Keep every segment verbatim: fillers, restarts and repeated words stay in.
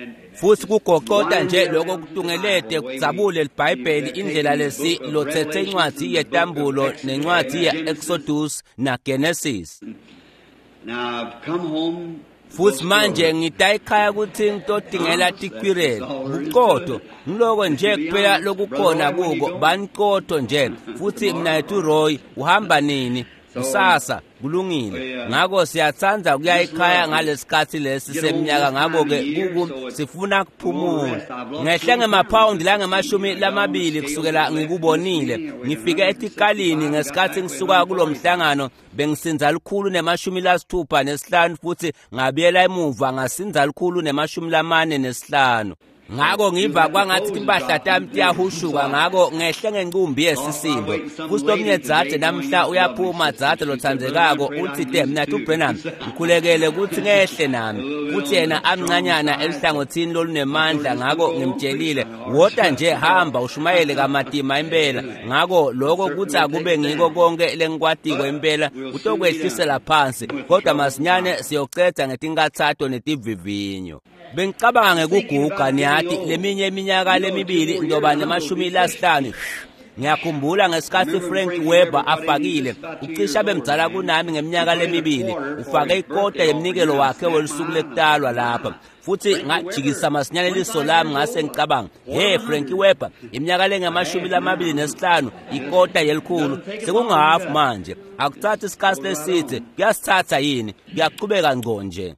futhi kugoqoda nje lokho kutungelede kudzabule iBhayibheli indlela lesi lothethe incwadi yetambulo nencwadi ye-Exodus naGenesis. Now I've come home. Futhi manje ngitayikhaya ukuthi ngitodingela tikwirela uqodo ngiloko nje kuphela lokukhona kuko baniqodo nje futhi mina ethu Roy uhamba nini kusasa kulungile ngako siyathanda ukuya ekhaya ngalesikhathi lesi seminyaka ngako ke kuku sifuna kuphumula ngehle ngemapound la ngemashumi lamabili kusukela ngikubonile ngifike etikalini ngesikhathi ngisuka kulomhlangano bengisinza likhulu nemashumi lasithupha nesihlanu futhi ngabiyela emuva ngasinza likhulu nemashumi lamane nesihlanu ngako ngiva kwangathi impahla tami tiyahushuka ngako ngehle ngenqumbi yesisindo kusomnye dzathe namhla uyaphuma dzathe lothandzekako uthi de mina uBrenham ngikhulekele ukuthi ngehle nami uthi yena amncanyana elihlangothini lolunemandla ngako ngimtshelile woda nje hamba ushumayele kaMatima impela ngako lokho kuthi akube ngiko konke lengikwatiko impela utokwehlisela phansi kodwa masinyane siyoceda ngetinkathatho netivivinyo bengicabanga ngekuguga niyathi leminye iminyaka lemibili ndoba nemashumi lasihlanu ngiyakhumbula ngesikhathi Frank Weber afakile ucisha bemdzala kunami ngeminyaka lemibili ufake ikota yemnikelo wakhe welisuku lekutalwa lapha futhi ngajikisa masinyane liso lami ngase ngicabanga hey Frank Weber iminyaka lengamashumi lamabili nesihlanu ikota yelikhulu sekungahafu manje akuthatha isikhathi lesithe kuyasithatha yini kuyaqhubeka ngco nje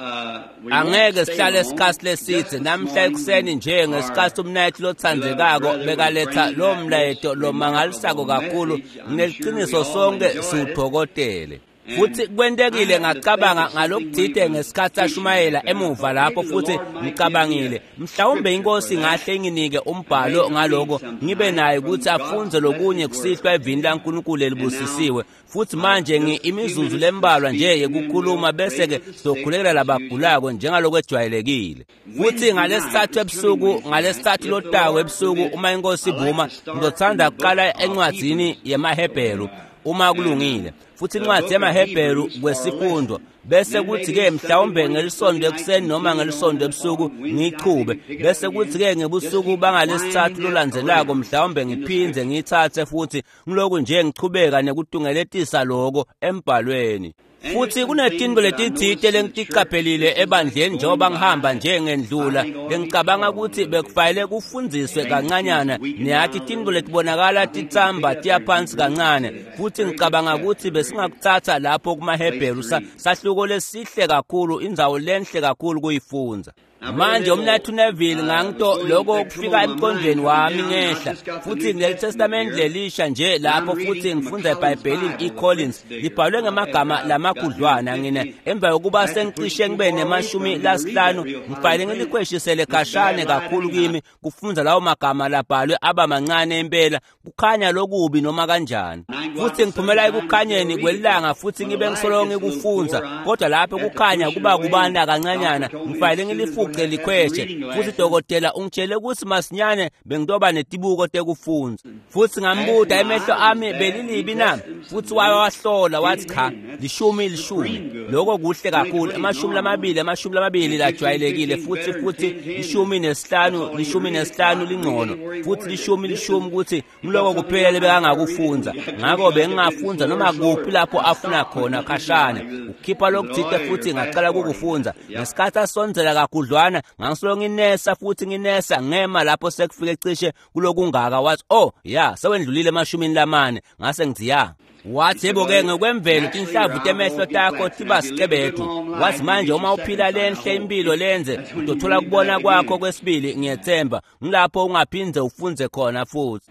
angeke sihlale esikhathi lesithe namhla ekuseni nje ngesikhathi umnayithi lothandzekako bekaletha lo mlayeto lo mangalisako kakhulu neliqiniso sonke siwuphokotele futhi kwentekile ngacabanga ngalokuthide ngesikhathi ashumayela emuva lapho futhi ngicabangile mhlawumbe inkosi ngahle nginike umbhalo ngaloko ngibe naye ukuthi afunze lokunye kusihlwa evini laNkulunkulu elibusisiwe futhi manje ngi imizuzu lembalwa nje yekukhuluma bese ke sokhulekela labagulako njengaloko ejwayelekile futhi ngalesithathu ebusuku ngalesithathu lotawo ebusuku uma inkosi ibuma ngizothanda ukuqala encwadzini yemaHebheru uma kulungile futhi incwadi yamaHebheru kwesifundo bese kuthi ke mhlawumbe ngelisonto ekuseni noma ngelisonto ebusuku ngichube bese kuthi ke ngebusuku bangalesithathu lolandzelako mhlawumbe ngiphindze ngithathe futhi ngiloku nje ngichubeka nekutungeletisa lokho embhalweni futhi kunetinto letithite lengicaphelile ebandleni njengoba ngihamba nje ngendlula ngicabanga ukuthi bekufanele kufundziswe kancanyana niyathi tinto letibonakala titsamba tiyaphansi kancane futhi ngicabanga ukuthi besingakuthatha lapho kumaHebheru sahluko lesihle kakhulu indzawo lenhle kakhulu kuyifunza manje umnathu Neville ngangito lokho kufika emqondweni wami ngehla futhi ngeTestament lelisha nje lapho futhi ngifunda eBhayibhelini iCollins libhalwe ngamagama lamakhudlwana ngine emva yokuba sengicishe ngibe nemashumi lasihlanu ngifayile ngilikhweshisele kashane kakhulu kimi kufunza lawo magama labhalwe aba mancane impela kukhanya lokubi noma kanjani futhi ngiphumela ekukhanyeni kwelanga futhi ngibe ngisolo ngikufunza kodwa lapho kukhanya kuba kubanda kancanyana ngifayile ngilifuqa likhweshe futhi dokotela ungitshele ukuthi masinyane bengitoba netibuko tekufunza futhi ngambuda emehlo ami belilibi na futhi wawahlola wathi cha lishumi lishumi lokho kuhle kakhulu amashumi lamabili amashumi lamabili lajwayelekile futhi futhi lishumi nesihlanu lishumi nesihlanu lingcono futhi lishumi lishumi ukuthi ngiloko kuphela bekangakufunza ngako bengingafunza noma kuphi lapho afuna khona khashane ukhipha lokuthite futhi ngacala ukukufunza ngesikhathi asondzela kakhudlwana ngangisolo nginesa futhi nginesa ngema lapho sekufike cishe kulokungaka wathi oh ya sewendlulile emashumini lamane ngase ngithi ya wathi yebo ke ngokwemvelo tinhlavu temehlo takho tiba siqebethu wathi manje uma uphila lenhle impilo lenze utothola kubona kwakho kwesibili ngiyethemba ngilapho ungaphindze ufunze khona futhi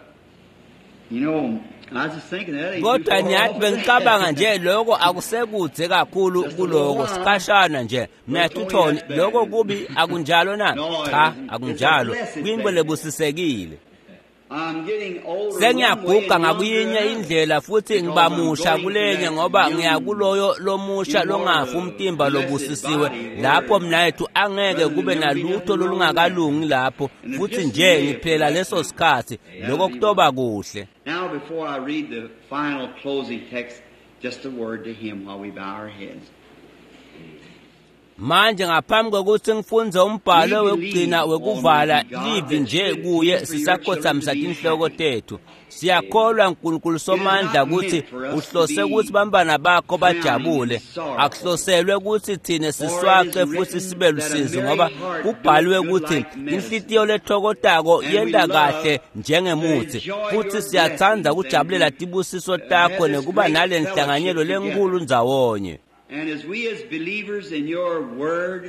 you know kodwa nyathi bengicabanga nje lokho akusekudze kakhulu kuloko sikhashana nje mnatuthoni lokho kubi akunjalo na cha akunjalo kwinto lebusisekile sengiyaguga ngakuyinye indlela futhi ngibamusha kulenye ngoba ngiyakuloyo lomusha longafa umtimba lobusisiwe lapho mina ethu angeke kube nalutho lolungakalungi lapho futhi nje ngiphela leso sikhathi lokho kutoba kuhle. Now before I read the final closing text, just a word to him while we bow our heads. Manje ngaphambi kokuthi ngifunze umbhalo wokugcina wekuvala livi nje kuye sisakhothamisa inhloko tethu. Siyakholwa uNkulunkulu somandla ukuthi uhlose ukuthi bambana bakho bajabule, akuhloselwe ukuthi thina siswaxe futhi sibe lusizi ngoba kubhaliwe ukuthi inhlitiyo lethokotako yenda kahle njengemuthi, futhi siyathanda ukujabulela tibusiso takho nekuba nale nhlanganyelo lenkulu ndzawonye. And as we as believers in your word,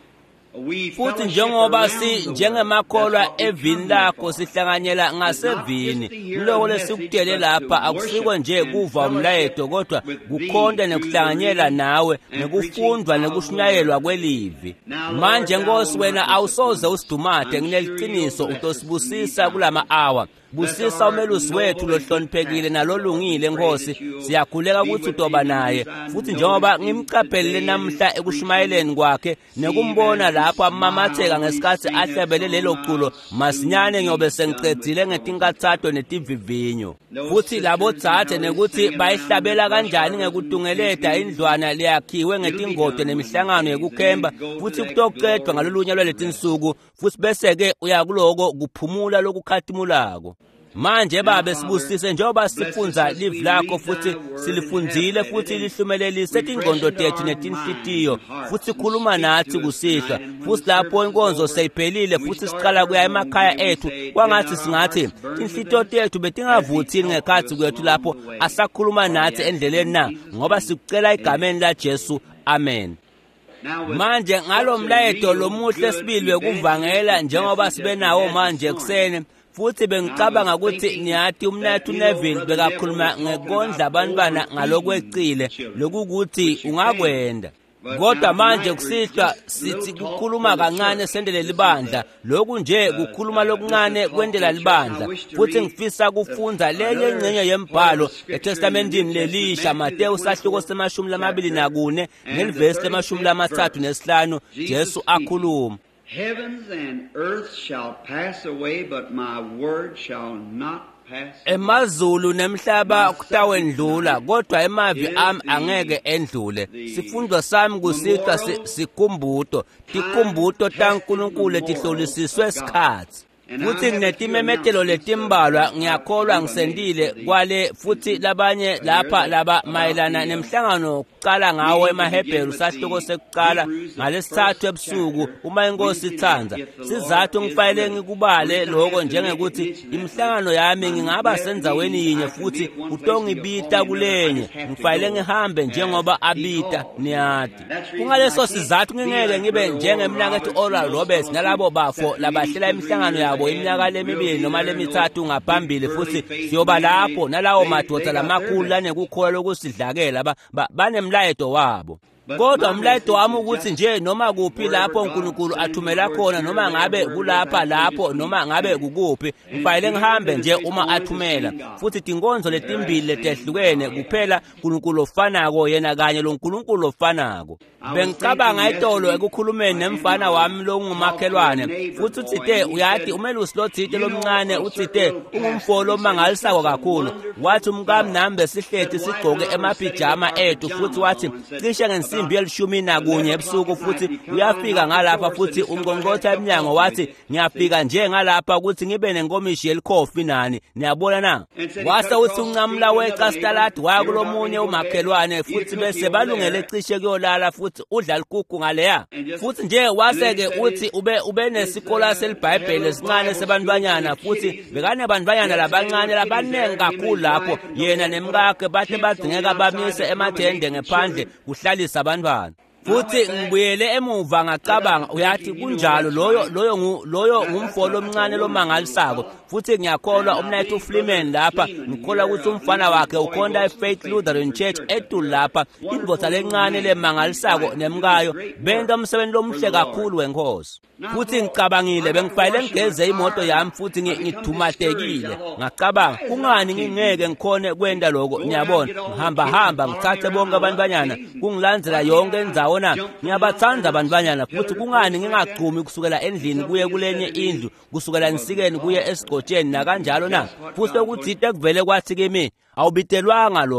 futhi njengoba si njengemakholwa evini lakho sihlanganyela ngasevini, iloko lesikutele lapha akusikwe nje kuva umlayeto kodwa kukhonda nekuhlanganyela nawe nekufundwa nekushunyayelwa kwelivi. Manje Nkosi wena awusoze usidumade ngineliqiniso utosibusisa kulama hour. Busisa umelusi wethu lohloniphekile nalolungile Nkosi, siyakhuleka ukuthi utoba naye, futhi njengoba ngimqaphelele namhla ekushumayeleni kwakhe nekumbona lapho amamatheka ngesikhathi ahlabele lelo culo masinyane ngiyobe sengiqedile ngetinkathatho netivivinyo. Futhi labo thathe nekuthi bayihlabela kanjani ngekutungeleda indlwana leyakhiwe ngetingodo nemihlangano yekukhemba, futhi kutoqedwa ngalolunya lwaletinsuku, futhi bese-ke uyakuloko kuphumula lokukhathimulako. Manje babe sibusise njengoba sifunza live lakho futhi silifundzile futhi lihlumelelise tingqondo tethu netinhlitiyo, futhi khuluma nathi kusihla, futhi lapho inkonzo seyiphelile futhi siqala kuya emakhaya ethu kwangathi singathi inhlitiyo tethu betingavuthini ngekhathi kwethu lapho asakhuluma nathi endleleni na, ngoba sikucela igameni la Jesu, amen. Manje ngalo mlayeto lomuhle sibili wekuvangela njengoba sibe nawo manje kusene, futhi bengicabanga ukuthi niyathi umnethu Neville bekakhuluma ngekondla abantwana ngalokweqile lokuthi ungakwenda. Kodwa manje kusihlwa sithi kukhuluma kancane sendele libandla, lokhu nje kukhuluma lokuncane kwendela libandla. Futhi ngifisa kufunza lenye ingcenye yembhalo eTestamentini lelisha, Mateyu sahluko semashumi lamabili nakune ngelivesi lemashumi lamathathu nesihlanu, Jesu akhuluma, heavens and earth shall pass away, but my word shall not pass. Emazulu nemhlaba kutawendlula, kodwa emavi ami angeke endlule. Sifundwa sami kusitha sikumbuto, tikumbuto taNkulunkulu tihlolisiswe sikhathi. Futhi nginetimemetelo letimbalwa ngiyakholwa ngisendile kwale, futhi labanye lapha laba mayelana nemhlangano kuqala ngawo emaHebheru sahluko sekuqala ngalesithathu ebusuku uma inkosi ithanza. Sizathu ngifayele ngikubale lokho njengekuthi imihlangano yami ngingaba senzaweni yinye futhi utongibita kulenye, ngifayele ngihambe njengoba abita niyati. Kungaleso sizathu ngingeke ngibe njengemnakethu Oral Roberts nalabo bafo labahlela imihlangano yabo iminyaka lemibili noma lemithathu ngaphambili, futhi siyoba lapho nalawo madoda lamakhulu lanekukholwa lokusidlakela banemlayeto wabo. Kodwa umlayeto wami ukuthi nje noma kuphi lapho uNkulunkulu athumela khona, noma ngabe kulapha lapho noma ngabe kukuphi, ngifayele ngihambe nje uma athumela. Futhi tinkonzo letimbili letehlukene kuphela uNkulunkulu ofanako yena kanye lo uNkulunkulu ofanako. Bengicabanga itolo ekukhulumeni nemfana wami longumakhelwane, futhi uthite uyathi umelusi lothite lomncane uthite ungumfolo omangalisako kakhulu. Wathi umkami nami besihlethi sigcoke emapijama ethu, futhi wathi cishe ngensimbi yelishumi nakunye ebusuku, futhi uyafika ngalapha, futhi umnqonqotha eminyango wathi ngiyafika nje ngalapha ukuthi ngibe nenkomishi yelikhofi nani, niyabona na. Wase uthi uncamla weCastalad waya kulomunye umakhelwane, futhi bese balungele cishe kuyolala futhi udla likugu ngaleya. Futhi nje waseke uthi ube ube nesikola selibhayibheli esincane sebantwanyana, futhi bekane bantwanyana labancane labanengi kakhulu lapho, yena nemkakhe bathe badingeka bamise emathende ngephandle kuhlalisa abantwana. Futhi ngibuyele emuva ngacabanga uyathi kunjalo loyo loyo ngu loyo ngumfolo omncane lomangalisako, futhi ngiyakholwa umnayethu uFleeman lapha, ngikholwa ukuthi umfana wakhe ukhonda eFaith Lutheran Church eTulu lapha, indvodza lencane lemangalisako nemkayo benta umsebenzi lomhle kakhulu wenkosi. Futhi ngicabangile bengifayele ngigeze imoto yami futhi ngithumatekile, ngacabanga kungani ngingeke ngikhone kwenda lokho. Ngiyabona ngihamba hamba ngithathe bonke abantwanyana kungilandzela yonke indzawo na, ngiyabathanda abantwanyana, futhi kungani ngingagcumi kusukela endlini kuye kulenye indlu, kusukela nsikeni kuye esigotsheni nakanjalo na. Futhi ukuthi ite kuvele kwathi kimi awubitelwanga lokho,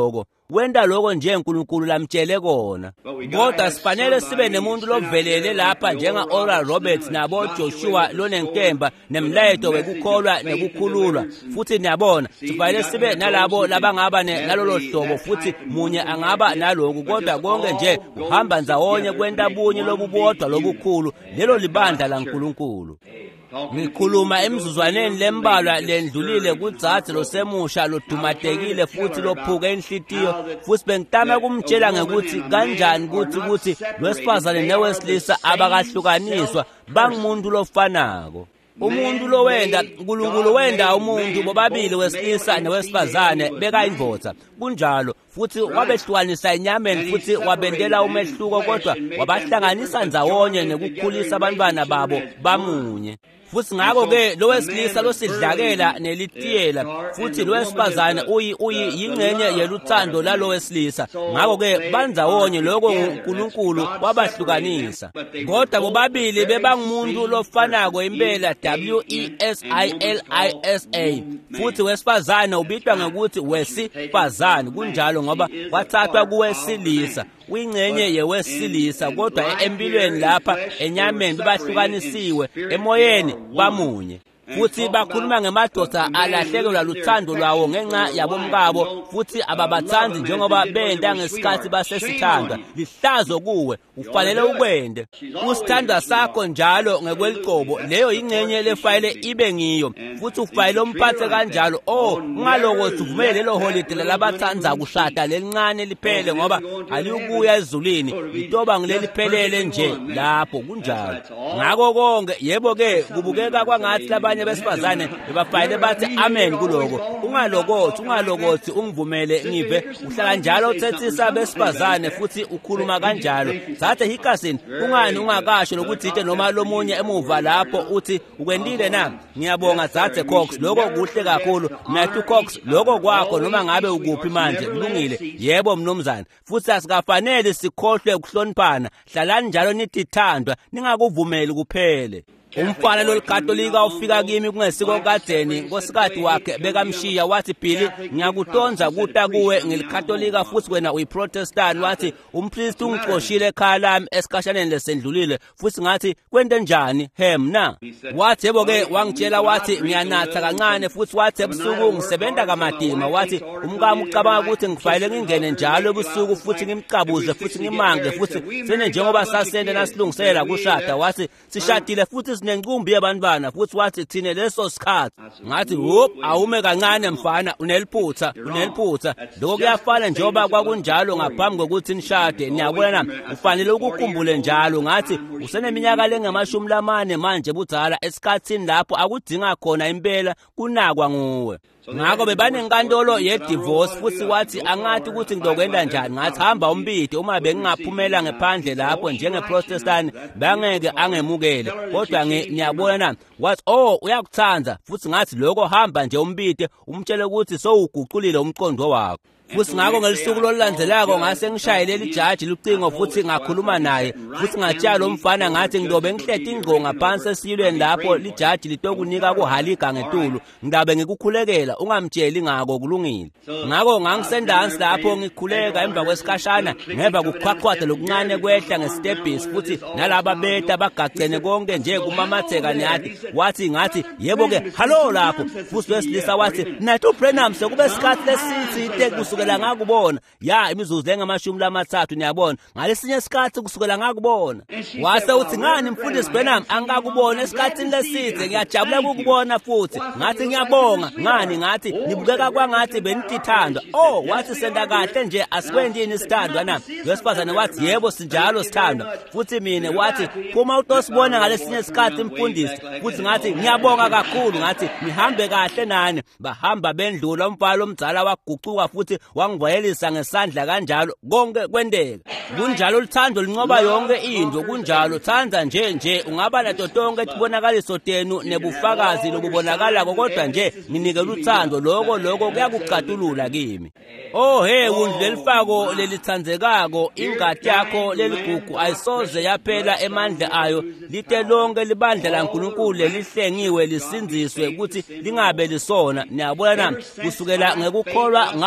wenda lokho nje uNkulunkulu lamtshele kona. Kodwa sifanele sibe nemuntu lovelele lapha njenga Oral Roberts nabo Joshua Lonenkemba nemlayetho wekukholwa nekukhululwa. Futhi niyabona sifanele sibe nalabo labangaba nalolo hlobo futhi munye angaba naloku, kodwa konke nje uhamba nzawonye kwenta bunye lobubodwa lobukhulu lelo libandla laNkulunkulu. Ngikhuluma emizuzwaneni lembalwa lendlulile kudzadze losemusha lodumatekile futhi lophuka enhlitiyo, futhi bengitama kumtshela ngekuthi kanjani ukuthi ukuthi lwesifazane newesilisa abakahlukaniswa bangumuntu lofanako. Umuntu lo wenda uNkulunkulu wenda umuntu bobabili wesilisa newesifazane bekayindvodza kunjalo, futhi wabehlukanisa enyameni futhi wabendela umehluko, kodwa wabahlanganisa nzawonye nekukhulisa abantwana babo bamunye. Futhi ngako ke lo wesilisa losidlakela nelitiyela, futhi lo wesifazane uyi uyi yingcenye yeluthando lalo wesilisa. Ngako ke banzawonye lokho uNkulunkulu wabahlukanisa, kodwa bobabili bebangumuntu lofanako impela, W E S I L I S A. Futhi wesifazane ubitwa ngokuthi wesifazane kunjalo ngoba wathathwa kuwesilisa, uyingcenye yewesilisa, kodwa empilweni lapha enyameni bahlukanisiwe, emoyeni bamunye. Futhi bakhuluma ngemadoda alahlekelwa luthando lwawo ngenxa yabomkabo, futhi ababathandi njengoba benda ngesikhathi basesithandwa. Lihlazo kuwe, ufanele ukwende usithandwa sakho njalo ngekweliqobo. Leyo ingcenye lefayile ibe ngiyo, futhi ufanele umphathe kanjalo. Oh, ungalokothi uvumele lelo holide labathandza kushada lelincane liphele ngoba alikuya ezulwini, litoba ngileliphelele nje lapho kunjalo. Ngako konke yebo ke kubukeka kwangathi laba besifazane bebafayile bathi amen kuloko. Ungalokothi ungalokothi ungivumele ngive uhlala njalo uthethisa besifazane futhi ukhuluma kanjalo. Zathe hikasini ungani ungakasho lokuthi ite noma lomunye emuva lapho uthi ukwendile na. Ngiyabonga Zathe Cox, lokho kuhle kakhulu. Matthew Cox, lokho kwakho noma ngabe ukuphi manje kulungile. Yebo mnumzane, futhi asikafanele sikhohlwe ukuhloniphana. Hlalani njalo nithi thandwa, ningakuvumeli kuphele. Umfana lolikatolika ufika kimi kungesiko kadeni, nkosikazi wakhe bekamshiya wathi Phili ngiyakutonza kuta kuwe ngelikatolika futhi wena uyiprotestant. Wathi umpriest ungixoshile ekhaya lami esikashaneni lesendlulile, futhi ngathi kwente njani hem na. Wathi yebo ke wangitshela wathi ngiyanatha kancane, futhi wathi ebusuku ngisebenza kamadima. Wathi umkami ucabanga ukuthi ngifayele ngingene njalo ebusuku futhi ngimcabuze futhi ngimange futhi sene njengoba sasende nasilungisela kushada. Wathi sishadile futhi nenqumbi yabantwana, futhi wathi thine leso sikhathi. Ngathi hop awume kancane mfana, uneliphutha uneliphutha. Lokho kuyafana njengoba kwakunjalo ngaphambi kokuthi nishade. Niyabona nami ufanele ukukhumbule njalo. Ngathi useneminyaka lengamashumi lamane manje budzala, esikhathini lapho akudinga khona impela kunakwa nguwe. Ngako bebanenkantolo ye-divorce, futhi wathi angathi ukuthi ngizokwenda njani. Ngathi hamba umbide, uma bengingaphumela ngephandle lapho njengeprotestant bangeke angemukele. Kodwa ngiyabona nami wathi oh uyakuthanda, futhi ngathi lokho hamba nje umbide umtshele ukuthi sowuguqulile umqondo wakho. Futhi ngako ngelisuku lolandzelako ngase ngishayele lijaji lucingo, futhi ngakhuluma naye, futhi ngatshela lo mfana ngathi ngidobe ngihlethe ingqonga phansi esilweni lapho lijaji litokunika kuhaliga ngetulu. Ngidabe ngikukhulekela ungamtsheli ngako kulungile. Ngako ngangisendansi lapho ngikhuleka emva kwesikashana ngeva kukhwakhwatha lokuncane kwehla ngestebhisi, futhi nalaba beta bagagcene konke nje kumamatheka nyathi. Wathi ngathi yebo ke hallo lapho, futhi wesilisa wathi nathi uBrenham sekube isikhathi lesithi ite kusukela ngakubona ya imizuzu engamashumi lamathathu. Niyabona ngalesinye isikhathi kusukela ngakubona. Wase uthi ngani mfundisi Branham angakubona esikhathini lesithe, ngiyajabula ukukubona futhi. Ngathi ngiyabonga. Ngani? Ngathi nibukeka kwangathi benitithandwa. Oh wathi senda kahle nje asikwendini isithandwa na. Wesifazane wathi yebo sinjalo sithandwa. Futhi mina wathi phuma utosibona ngalesinye isikhathi mfundisi. Futhi ngathi ngiyabonga kakhulu. Ngathi nihambe kahle nani. Bahamba bendlula umfalo omdzala waguquka futhi wangivayelisa ngesandla kanjalo konke kwendeka. Kunjalo uthando lincoba yonke into. Kunjalo thanda nje nje ungaba nato tonke etibonakaliso tenu nebufakazi lobubonakala, kodwa nje nginikela uthando lokho lokho kuyakucatulula kimi. Oh hey undlelifako lelithandzekako, ingadi yakho leligugu ayisoze yaphela emandla ayo, lite lonke libandla laNkulunkulu lelihlengiwe lisinziswe ukuthi lingabe lisona. Niyabona nami kusukela ngekukholwa ngawubona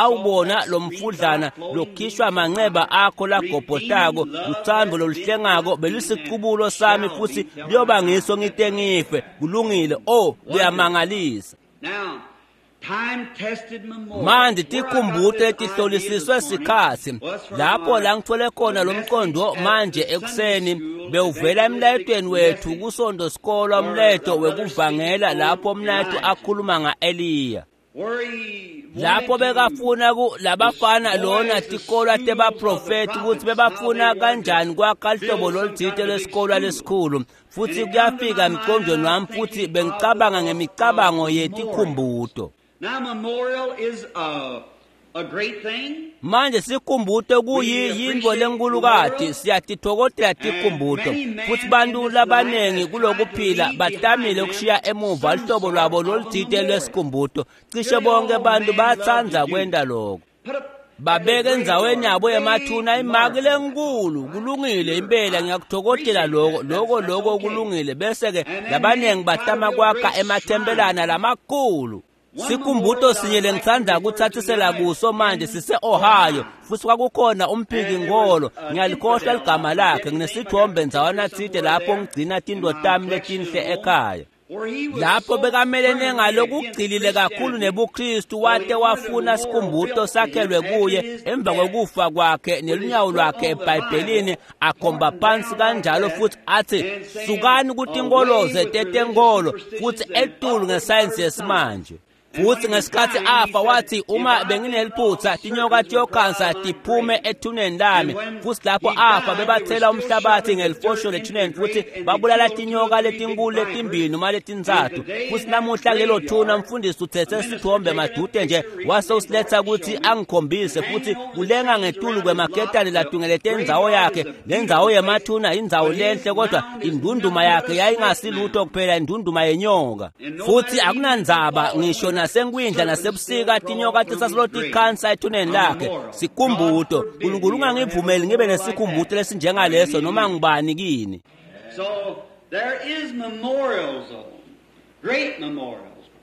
khona lo mfudlana lokhishwa manxeba akho lagobhotako uthando loluhlengako belisiqubulo sami futhi liyoba ngiso ngite ngife kulungile oh kuyamangalisa. Now, time tested memorial. Manje tikhumbuto letihlolisiswe sikhathi lapho la ngithole khona lo mqondo manje ekuseni bewuvela emlayetweni wethu kusondo sikolo umletho wekuvangela lapho umletho akhuluma nga-Eliya lapho bekafuna ku labafana lona tikolo tebaprofeti ukuthi bebafuna kanjani kwakha hlobo lolithite lesikolo lesikhulu futhi kuyafika emqondweni wami futhi bengicabanga ngemicabango yetikhumbuto. Now memorial is a a great thing. Manje sikhumbuto kuyinto lenkulukazi siyatithokotela tikhumbuto futhi bantu labanengi kulokuphila batamile ukushiya emuva ihlobo lwabo lolithite lesikhumbuto cishe bonke abantu bathanda kwenda lokho babeke enzaweni yabo emathuna imaki lenkulu kulungile impela ngiyakuthokothela lokho lokho lokho kulungile bese ke labanengi batama kwakha emathempelana lamakhulu. Sikhumbuto sinyele ngithanda ukuthathisela kuso manje sise Ohio futhi kwakukhona umphiki ngolo ngiyalikhohlwa igama lakhe nginesithombe nzawana thide lapho ngigcina tindodami letinhle ekhaya lapho bekamelene ngalokugcilile kakhulu nebuKristu wate wafuna sikhumbuto sakhelwe kuye emva kokufa kwakhe nelunyawo lwakhe eBhayibhelini akhomba phansi kanjalo futhi athi sukani ukuthi inkoloze tetenkolo futhi etulu ngesayensi yesimanje. Futhi ngesikhathi afa wathi uma bengineliphutha tinyoka tiyokhansa tiphume ethuneni lami futhi lapho afa bebathela umhlabathi ngelifosho lethuneni futhi babulala tinyoka letinkulu letimbili noma letinzathu futhi namuhla lelo thuna mfundisi uthethe sithombe madute nje wase usiletha ukuthi angikhombise futhi ulenga ngetulu kwemaketani ladungelete indzawo yakhe lendzawo yemathuna indzawo lenhle kodwa indunduma yakhe yayingasilutho kuphela indunduma yenyoka futhi akunandzaba ngisho nasenkwindla nasebusika tinyoka tisasiloti khansa ethuneni lakhe sikhumbuto uNkulunkulu ungangivumeli ngibe nesikhumbuto lesinjengaleso noma ngibani kini. So there is memorials, great memorials.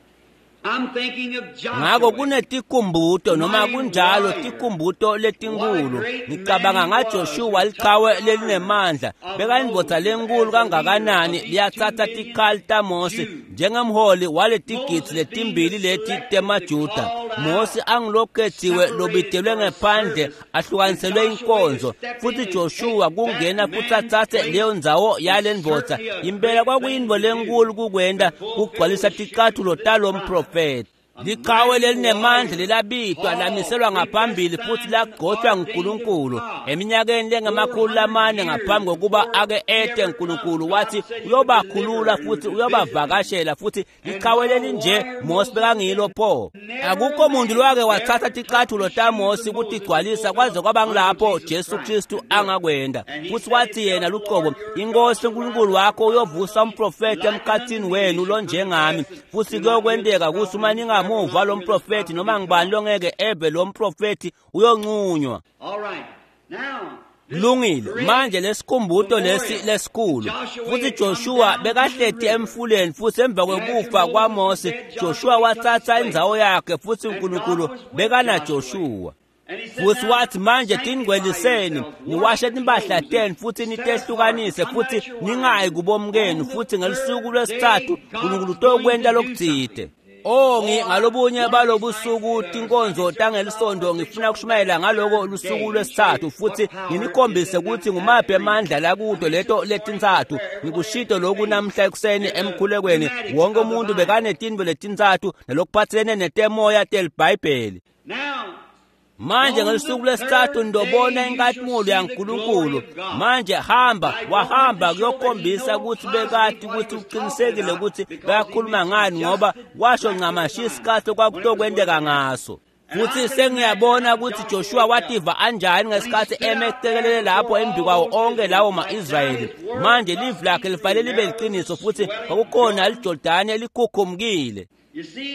I'm thinking of Joshua. Ngako kunetikhumbuto noma kunjalo tikhumbuto letinkulu ngicabanga ngaJoshua liqhawe lelinemandla bekayindvodza lenkulu kangakanani liyathatha tikhali taMose njengemholi waletigidzi letimbili leti temaJuda. Mose angilokhethiwe lobidelwe ngephandle ahlukaniselwe inkonzo futhi Joshua kungena futhi athathe leyo ndzawo yalendvodza impela kwakuyindvo lenkulu kukwenda kugcwalisa ticathulo talo mprofeti. Liqhawe lelinemandla lelabitwa lamiselwa ngaphambili futhi lagcotshwa nguNkulunkulu eminyakeni lengamakhulu lamane ngaphambi kokuba ake ete uNkulunkulu wathi uyobakhulula futhi uyobavakashela futhi liqhawe lelinje Mose bekangilo pho akukho umuntu lwake wathatha ticathulo taMose ukutigcwalisa kwaze kwaba ngilapho Jesu Kristu angakwenda futhi wathi yena luqobo inkosi uNkulunkulu wakho uyovusa umprofeti emkhathini wenu lo njengami futhi kuyokwendeka kuthi uma ninga muva lo mprofeti noma ngibani longeke ebe lo mprofeti uyonqunywa. All right. Now lungile manje lesikhumbuto lesi lesikhulu futhi Joshua bekahlethi emfuleni futhi emva kwekufa kwaMose Joshua wathatha indzawo yakhe futhi uNkulunkulu bekana Joshua futhi wathi manje tingcweliseni niwashe timpahla tenu futhi nitehlukanise futhi ningayi kubomkenu futhi ngelisuku lwesithathu uNkulunkulu utokwenda lokutsite. Oh ngalobunye balobusuku tinkonzo tangelisondo ngifuna kushumayela ngaloko lusuku lwesithathu futhi nginikhombise ukuthi ngumaphi amandla lakuto leto letinzathu ngikushito lokhu namhla ekuseni emkhulekweni wonke umuntu bekanetinto letinzathu nelokuphathelene netemoya telBhayibheli. Manje ngelisuku lesithathu ndobona inkathumulo yaNkulunkulu manje hamba wahamba kuyokhombisa ukuthi bekati ukuthi uqinisekile ukuthi bayakhuluma ngani ngoba washo ncamashi isikhathi kwakutokwendeka ngaso futhi sengiyabona ukuthi Joshua wativa anjani ngesikhathi emecelele lapho embi kwawo onke lawo ma-Israyeli manje livi lakhe lifanele libe liqiniso futhi kwakukhona iJordani elikhukhumukile. You see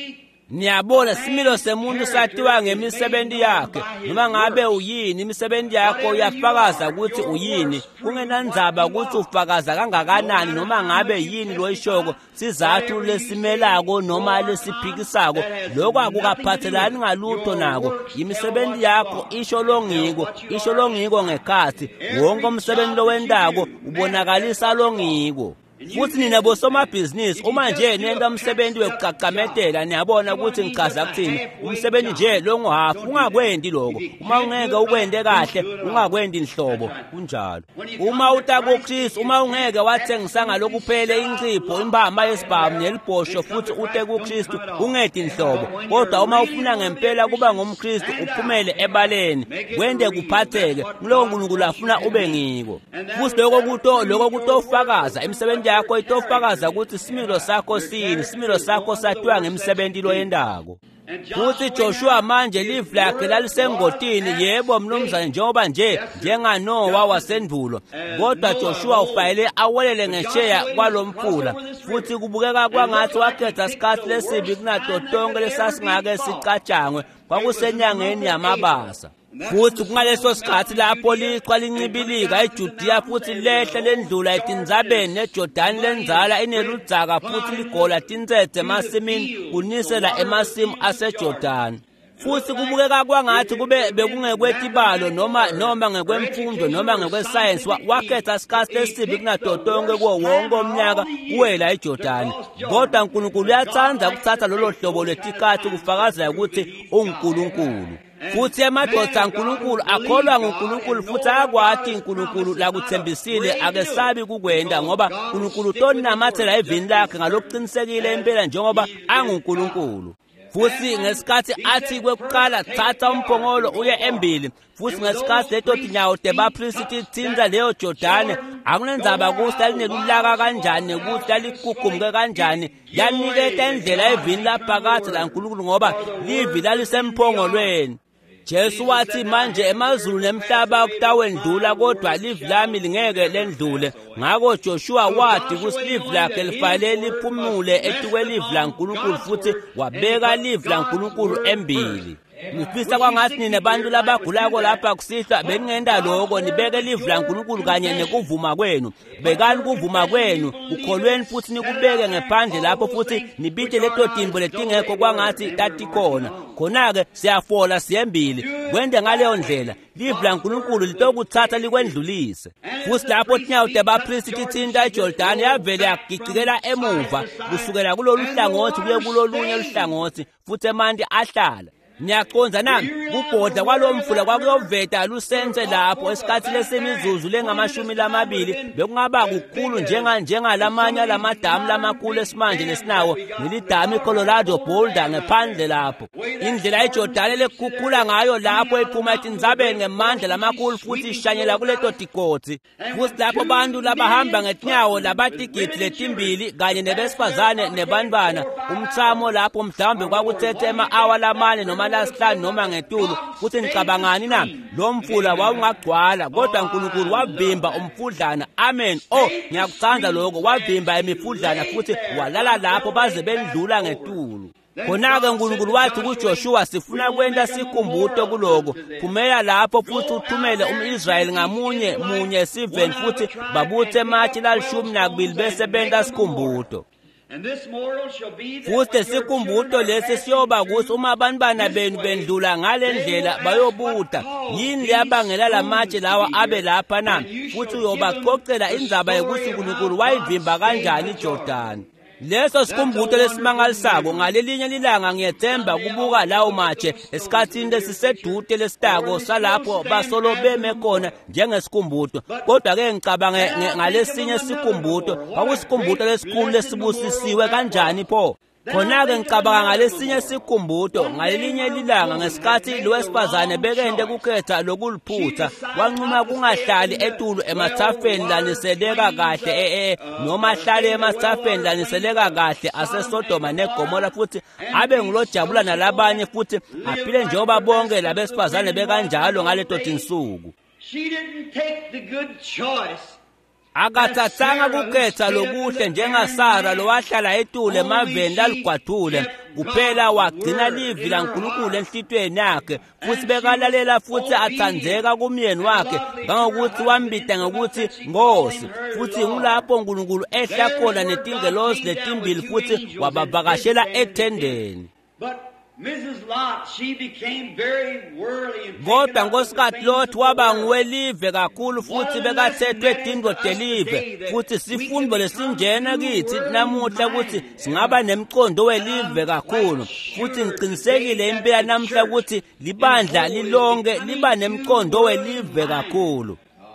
Niyabona similo semuntu satiwa ngemisebenzi yakhe noma ngabe uyini imisebenzi yakho uyafakaza ukuthi uyini kungenandzaba ukuthi ufakaza kangakanani noma ngabe yini loyishoko sizathu lesimelako noma lesiphikisako lokho akukaphathelani ngalutho nako imisebenzi yakho isho longiko isho longiko ngekhathi wonke umsebenzi lowendako ubonakalisa longiko. Futhi nina bosomabhizinisi uma nje nenda umsebenzi wekuqaqametela niyabona ukuthi ngichaza kuthini umsebenzi nje longohafu ungakwendi lokho uma ungeke ukwende kahle ungakwendi inhlobo kunjalo. Uma utaka uKristu uma ungeke wathengisa ngalokuphele incipho imbamba yesibhamu nelibhosho futhi ute kuKristu ungedi inhlobo kodwa uma ufuna ngempela kuba ngumKristu uphumele ebaleni wende kuphatheke kulo uNkulunkulu afuna ube ngiko. Futhi lokho kuto lokho kutofakaza imisebenzi yakho itofakaza ukuthi isimilo sakho sini isimilo sakho sathiwa ngemisebenzi loyendako. Futhi Joshua manje live lakhe lalisengotini yebo mnumzane njengoba nje njenganowa wasendulo kodwa Joshua ufayele awelele ngesheya kwalomfula futhi kubukeka kwangathi wakhetha isikhathi lesibi kunato tonke lesasingake sicatshangwe kwakusenyangeni yamabasa. Futhi kungaleso sikhathi lapho liqwa lincibilika eJudiya futhi lehle lendlula etinzabeni neJordani lenzala ineludzaka futhi ligola tinzethe emasimini kunisela emasimu aseJordani. Futhi kubukeka kwangathi kube bekungekwetibalo noma noma ngekwemfundo noma ngekwesayensi wakhetha isikhathi lesibi kunadotonke kuwo wonke umnyaka kuwela eJordani kodwa uNkulunkulu uyathanda ukuthatha lolo hlobo letikhathi kufakazela ukuthi uNkulunkulu. Futhi emadoda uNkulunkulu akholwa ngoNkulunkulu futhi akwati uNkulunkulu lakuthembisile akesabi kukwenda ngoba uNkulunkulu tonamathela evini lakhe ngalokuqinisekile impela njengoba anguNkulunkulu. Futhi ngesikhathi athi kwekuqala thatha umphongolo uye embili futhi ngesikhathi leto tinyawo tebapristi tindza leyo Jordani akunendzaba ukuthi lalinelulaka kanjani ukuthi lalikugumke kanjani yaniketa indlela evini laphakathi la uNkulunkulu ngoba livi lalisemphongolweni. Jesu wathi manje emazulu nemhlaba kutawendlula kodwa livi lami lingeke lendlule ngako Joshua wathi ukuthi livi lakhe lifanele liphumule etikwe livi laNkulunkulu futhi wabeka livi laNkulunkulu embili. Ngifisa kwangathi nine bantu labagulako lapha kusihlwa beningenda lokho nibeke livi laNkulunkulu kanye nekuvuma kwenu bekani kuvuma kwenu ukholweni futhi nikubeke ngephandle lapho futhi nibite leto timbo letingekho kwangathi tatikhona khona ke siyafola siyembili kwende ngaleyo ndlela livi laNkulunkulu litokuthatha likwendlulise. Futhi lapho tinyawo tebapristi tithinta eJordani yavele yagicikela emuva kusukela kulolu hlangothi kuye kulolunye luhlangothi futhi emandi ahlala. Niyaqonza nami kubhoda kwalomfula kwakuyoveta lusenze lapho esikhathi lesemizuzu lengamashumi lamabili bekungaba kukhulu njenga njengalamanye lamadamu lamakhulu esimanje nesinawo nelidamu iColorado Boulder ngephandle lapho. Indlela eJordani lekukhukhula ngayo lapho iphuma etinzabeni ngemandla lamakhulu futhi ishanyela kuleto tikoti. Futhi lapho bantu labahamba ngetinyawo labatigidi letimbili kanye nebesifazane nebantwana umthamo lapho mhlawumbe kwakuthethe ama-awa lamane noma lasihlanu noma ngetulu futhi ngicabangani na lo mfula wawungagcwala kodwa uNkulunkulu wavimba umfudlana. Amen. Oh ngiyakuthanda lokho wavimba imifudlana futhi walala lapho baze bendlula ngetulu. Khona-ke uNkulunkulu wathi kuJoshua sifuna kwenda sikhumbuto kuloko phumela lapho futhi uthumele umIsrayeli ngamunye munye siveni futhi babuthe emathi lalishumi nakubili bese benda sikhumbuto. Futhi sikhumbuto lesi siyoba kuthi uma abantwana benu bendlula ngale ndlela bayobuta yini leyabangela lamatshe lawa abe lapha na futhi uyobaqoqela indzaba yokuthi uNkulunkulu wayivimba kanjani iJordani. Leso sikhumbuto lesimangalisako ngalelinye lilanga ngiyethemba kubuka lawo matshe esikhathini lesisedude lesitako salapho basolo beme khona njengesikhumbuto kodwa ke ngicabanga ngalesinye sikhumbuto kwakusikhumbuto lesikhulu lesibusisiwe kanjani pho. Khona-ke ngicabanga ngalesinye sikhumbuto ngalelinye lilanga ngesikhathi lowesifazane bekende kukhetha lokuliphutha wanquma kungahlali etulu emathafeni laniseleka kahle ee noma ahlale emathafeni laniseleka kahle aseSodoma neGomora futhi abe ngilojabula nalabanye futhi aphile njengoba bonke labesifazane bekanjalo ngaleto tinsuku. She didn't take the good choice akathathanga kukhetha lokuhle njengaSara lowahlala etule emaveni laligwadule kuphela wagcina livi laNkulunkulu enhlitweni yakhe futhi bekalalela futhi athandzeka kumyeni wakhe ngangokuthi wambita ngokuthi Nkosi futhi ngulapho uNkulunkulu ehla khona netingelosi letimbili futhi wabavakashela ethendeni. Missus Lot, she became very worldly and kodwa nkosikazi Lot waba nguwelive kakhulu futhi bekathethwe tindwo telive futhi sifundo lesinjena kithi namuhla ukuthi singaba nemcondo welive kakhulu futhi ngiqinisekile impela namhla ukuthi libandla lilonke liba nemcondo welive kakhulu.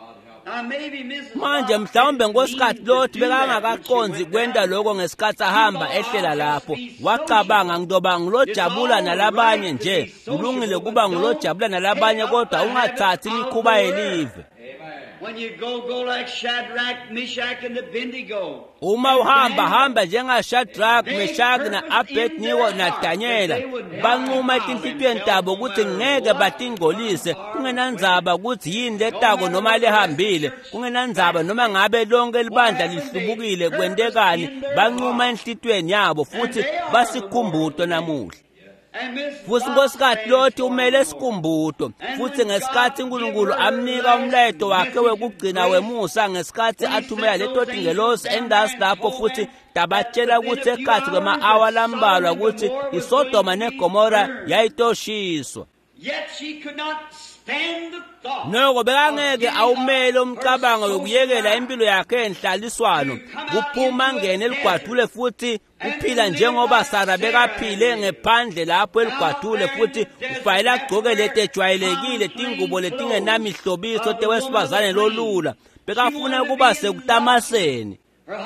Manje mhlawumbe nkosikazi Lot bekangakaqonzi kwenda lokho ngesikhathi ahamba ehlela lapho wacabanga ngidoba ngilojabula nalabanye nje kulungile kuba ngilojabula nalabanye kodwa ungathathi imikhuba yelive. When you go, go like Shadrach, Meshach, and Abednego. Uma uhamba hamba njenga Shadrach, Meshach na Abednego na Daniela banquma etinhlitweni tabo ukuthi ngeke batingolise kungenandzaba ukuthi yini letako noma lehambile kungenandzaba noma ngabe lonke libandla lihlubukile kwendekani banquma enhlitweni yabo futhi basikhumbuto namuhla. Futhi nkosikazi Lot umele sikhumbuto futhi ngesikhathi uNkulunkulu amnika umlayeto wakhe wekugcina wemusa ngesikhathi athumela letotingelosi endasi lapho futhi tabatshela ukuthi ekhathi kwema-awa lambalwa ukuthi iSodoma neGomora yayitoshiswa. Yet she could not stand the thought. Noko bekangeke awumele umcabango yokuyekela impilo yakhe enhlaliswano kuphuma ngene eligwadule futhi uphila njengoba Sara bekaphile ngephandle lapho eligwadule futhi ufayela agcoke letejwayelekile tingubo letingenamihlobiso tewesifazane lolula bekafuna ukuba sekutamaseni.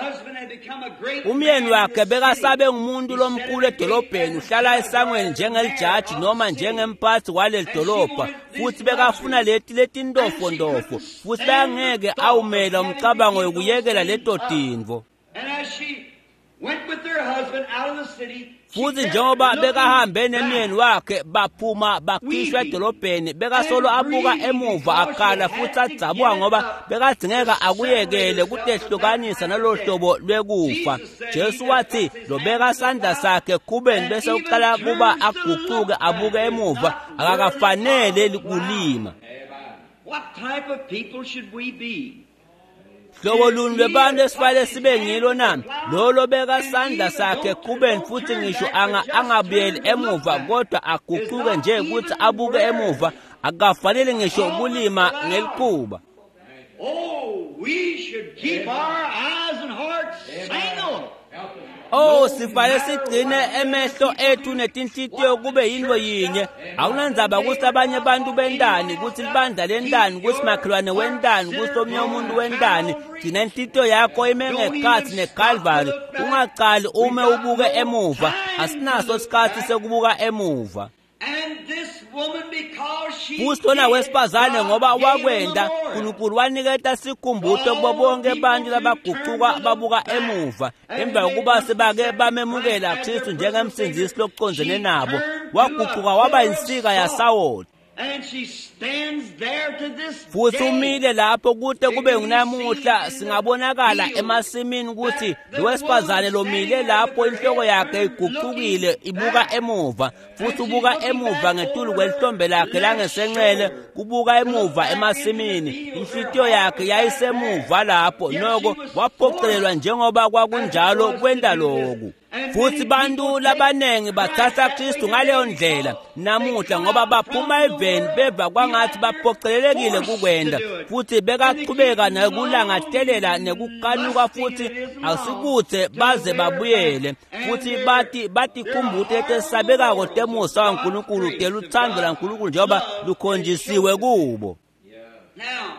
Umyeni wakhe bekasabe ngumuntu lomkhulu edolobheni uhlala esangweni njengelijaji noma njengemphathi waleli dolobha futhi bekafuna leti letindofo ndofo futhi bangeke awumela umcabango yokuyekela leto tindvo. Futhi njengoba bekahambe nemyeni wakhe baphuma bakhishwa edolobheni bekasolo abuka emuva akhala futhi adzabwa ngoba bekadzingeka akuyekele kutehlukanisa nalohlobo lwekufa. Jesu wathi lobeka sandla sakhe kubeni bese uqala kuba aguquke abuke emuva akakafanele kulima. What type of people should we be? Hlobo luni lwebantu esifanele sibe ngilo nami lolo beka sandla sakhe kubeni futhi ngisho anga angabuyeli emuva kodwa aguquke nje ukuthi abuke emuva akafanele ngisho ukulima ngelikuba. Oh, we should keep our eyes and hearts single. Oh, sifanele sigcine emehlo ethu netinhlitiyo kube yinto yinye. Awunandzaba ukuthi abanye abantu bendani ukuthi libandla lendani ukuthi makhelwane wendani ukuthi omnye umuntu wendani gcina inhlitiyo yakho ime ngekhathi neCalvary ungaqali ume ubuke emuva asinaso isikhathi sekubuka emuva. And this woman, because she futhi lona wesifazane ngoba wakwenda uNkulunkulu waniketa sikhumbuto kubo bonke abantu labaguquka babuka emuva emva kokuba sebake bamemukela uKristu njengemsindisi lokuconzene nabo waguquka waba insika yaSawoli. And she stands there to this futhi umile lapho kude kube ngunamuhla singabonakala emasimini ukuthi lowesifazane lomile lapho inhloko yakhe iguqukile ibuka emuva futhi ubuka emuva ngetulu kwelihlombe lakhe langesenxele kubuka emuva emasimini inhlitiyo yakhe yayisemuva lapho noko waphoqelelwa njengoba kwakunjalo kwenda lokhu. Futhi bantu labanengi bathatha Kristu ngaleyo ndlela namuhla ngoba baphuma eveni beva kwangathi baphoqelelekile kukwenda futhi bekaqhubeka nokulangathelela nekukanuka futhi asikuthe baze babuyele futhi bathi bathi kumbuthe etesabeka kotemusa kaNkulunkulu teluthando laNkulunkulu njengoba lukhonjisiwe kubo. Now,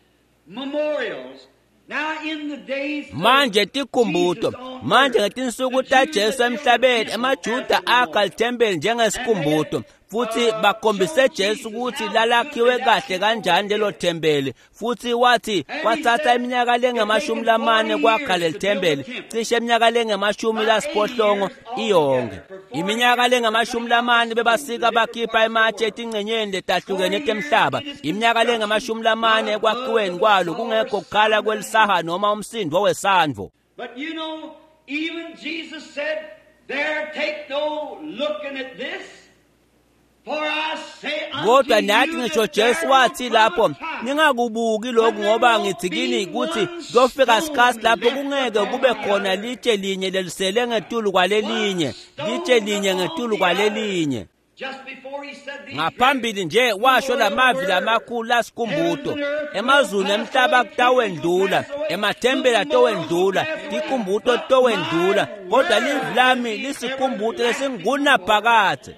memorials. Now in the days manje tikhumbuto manje ngetinsuku taJesu emhlabeni emaJuda akha lithempeli njengesikhumbuto futhi bakhombise Jesu ukuthi lalakhiwe kahle kanjani lelo thempeli futhi wathi kwathatha iminyaka lengamashumi lamane kwakha leli thempeli cishe iminyaka lengamashumi lasiphohlongo iyonke iminyaka lengamashumi lamane bebasika bakhipha imatshe etingcenyeni letahlukene temhlaba iminyaka lengamashumi lamane ekwakhiweni kwalo kungekho kukhala kwelisaha noma umsindo wesandvo. But you know, even Jesus said, there take no looking at this, for I say unto kodwa you nathi ngisho that Jesu there wathi will lapho come a time ningakubuki lokhu ngoba ngithi kini ukuthi kuzofika isikhathi lapho kungeke kube khona litshe linye lelisele ngetulu kwalelinye litshe linye ngetulu kwalelinye. just before he said these Ngaphambili nje washo lamavi lamakhulu lasikhumbuto emazulu emhlaba kutawendlula emathempeli atowendlula tikhumbuto towendlula kodwa livi lami lisikhumbuto lesinguna phakathi.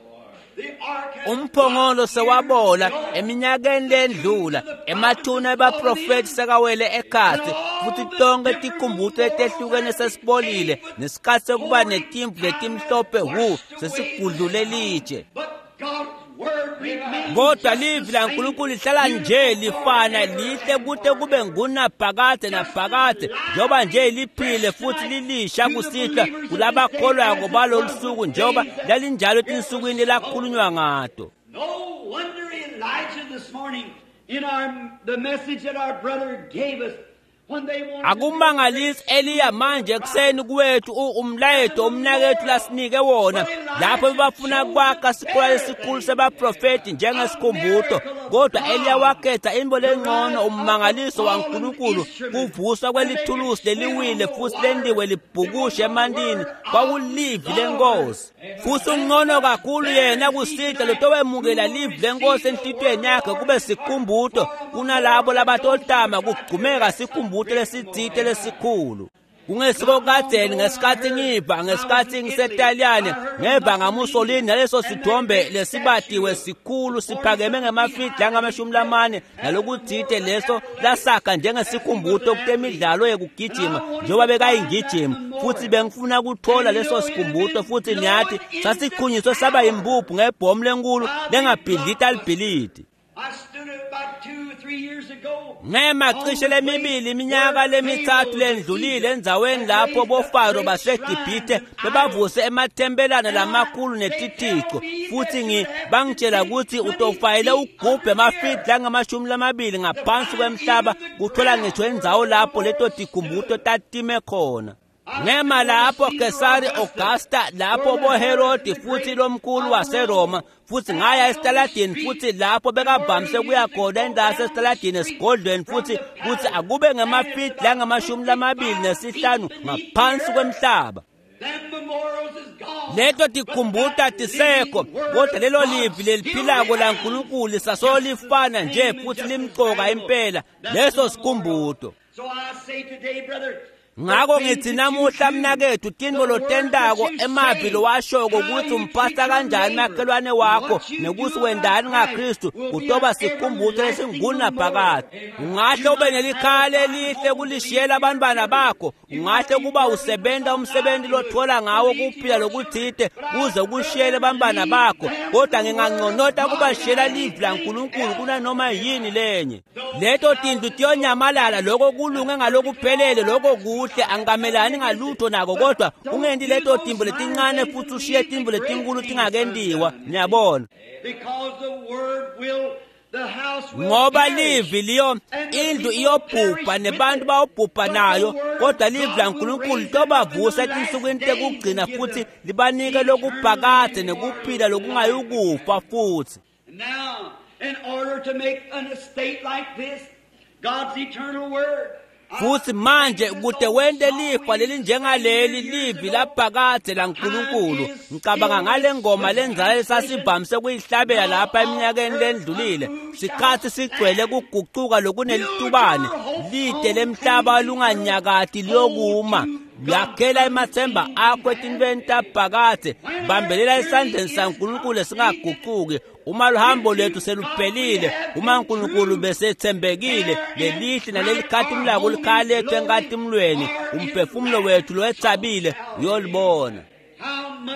the ark has Umphongolo sewabola eminyakeni lendlula emathuna ebaprofeti sekawele ekhathi futhi tonke tikhumbuto letehlukene sesibolile nesikhathi sekuba netimvu letimhlophe hu sesigudlule litshe. but God's word remains. Kodwa livi laNkulunkulu lihlala nje lifana lihle kude kube ngunaphakade naphakade njoba nje liphile futhi lilisha kusihla kulabakholwayo ngobalolu suku njoba lalinjalo tinsukwini lakhulunywa ngato. No wonder Elijah this morning in our the message that our brother gave us when they wanted Akumangalisi Eliya manje ekuseni kwethu umlayeto umnakethu lasinike wona lapho bafuna kwakha sikhwala esikhulu sebaprofeti njengesikhumbuto kodwa Eliya wakhetha imbo lengcono ummangaliso waNkulunkulu kuvuswa kwelithulusi leliwile futhi lendiwe libhukushe emandini kwakulivi lenkosi futhi ungcono kakhulu yena kusitha lotowemukela livi lenkosi enhlitweni yakhe kube sikhumbuto kunalabo labatotama kugcumeka sikhumbuto lesitsite lesikhulu. Kungesiko kadzeni ngesikhathi ngiva ngesikhathi ngiseTaliyane ngeva ngaMussolini naleso sithombe lesibatiwe sikhulu siphakeme ngemafidla ngamashumi lamane nalokudzite leso lasakha njengesikhumbuto kutemidlalo yekugijima njengoba bekayingijima futhi bengifuna ukuthola leso sikhumbuto futhi nyathi sasikhunyiswe saba yimbubhu ngebhomu lenkulu lengabhidlita libhilidi. I stood it about two or three years ago. Ngema cishe lemibili iminyaka lemithathu lendlulile enzaweni lapho boFaro baseGibhithe bebavuse emathempelana lamakhulu netithixo futhi ngi bangitshela ukuthi utofayile ugubhe emafidla ngamashumi lamabili ngaphansi kwemhlaba kuthola ngitsho enzawo lapho leto tikhumbuto tatime khona. Ngema lapho Kesari Augusta lapho boHerodi futhi lomkhulu waseRoma futhi ngaya esitaladini futhi lapho bekavamse kuya khona endase esitaladini esigodlweni futhi futhi akube ngemafidla ngamashumi lamabili nesihlanu ngaphansi kwemhlaba. Them memorials is gone. Leto tikhumbuta tisekho kodwa lelo livi leliphilako laNkulunkulu sasolifana nje futhi limcoka impela leso sikhumbuto. So I say today, brother, Ngako ngithi namuhla mnakethu tindvo lotendako emavi lowashoko ukuthi umphatha kanjani makhelwane wakho nekuthi wendani ngaKristu kutoba sikhumbuto lesinguna phakathi. Ungahle ube nelikhaya elihle kulishiyela abantwana bakho ungahle kuba usebenta umsebenzi lothola ngawo kuphila lokuthide kuze kushiyele abantwana bakho kodwa ngingangconota kubashiyela livi laNkulunkulu kuna noma yini lenye. Leto tindlu tiyonyamalala lokho kulunge ngalokuphelele lokho kuhle angamelani ngalutho nako kodwa ungendi leto timbo letincane futhi ushiye timbo letinkulu tingakendiwa niyabona because the word will the house will ngoba livi liyo indlu iyobhubha nebantu bayobhubha nayo kodwa livi laNkulunkulu tobavusa etinsukwini tekugcina futhi libanike lokuphakade nekuphila lokungayukufa futhi. now in order to make an estate like this, God's eternal word futhi manje ukude wente lifa lelinjengaleli livi laphakade laNkulunkulu ngicabanga ngale ngoma lenzala lesasivamse kuyihlabela lapha eminyakeni lendlulile sikhathi sigcwele kugucuka lokunelitubane lide lemhlaba lunganyakati liyokuma yakhela emathemba akho etintweni taphakade bambelela esandleni saNkulunkulu singagucuki. Uma luhambo lethu seluphelile uma uNkulunkulu besethembekile lelihle nalelikhathi umlako likhaya lethu enkathimlweni umphefumulo wethu lowethabile uyolibona. how much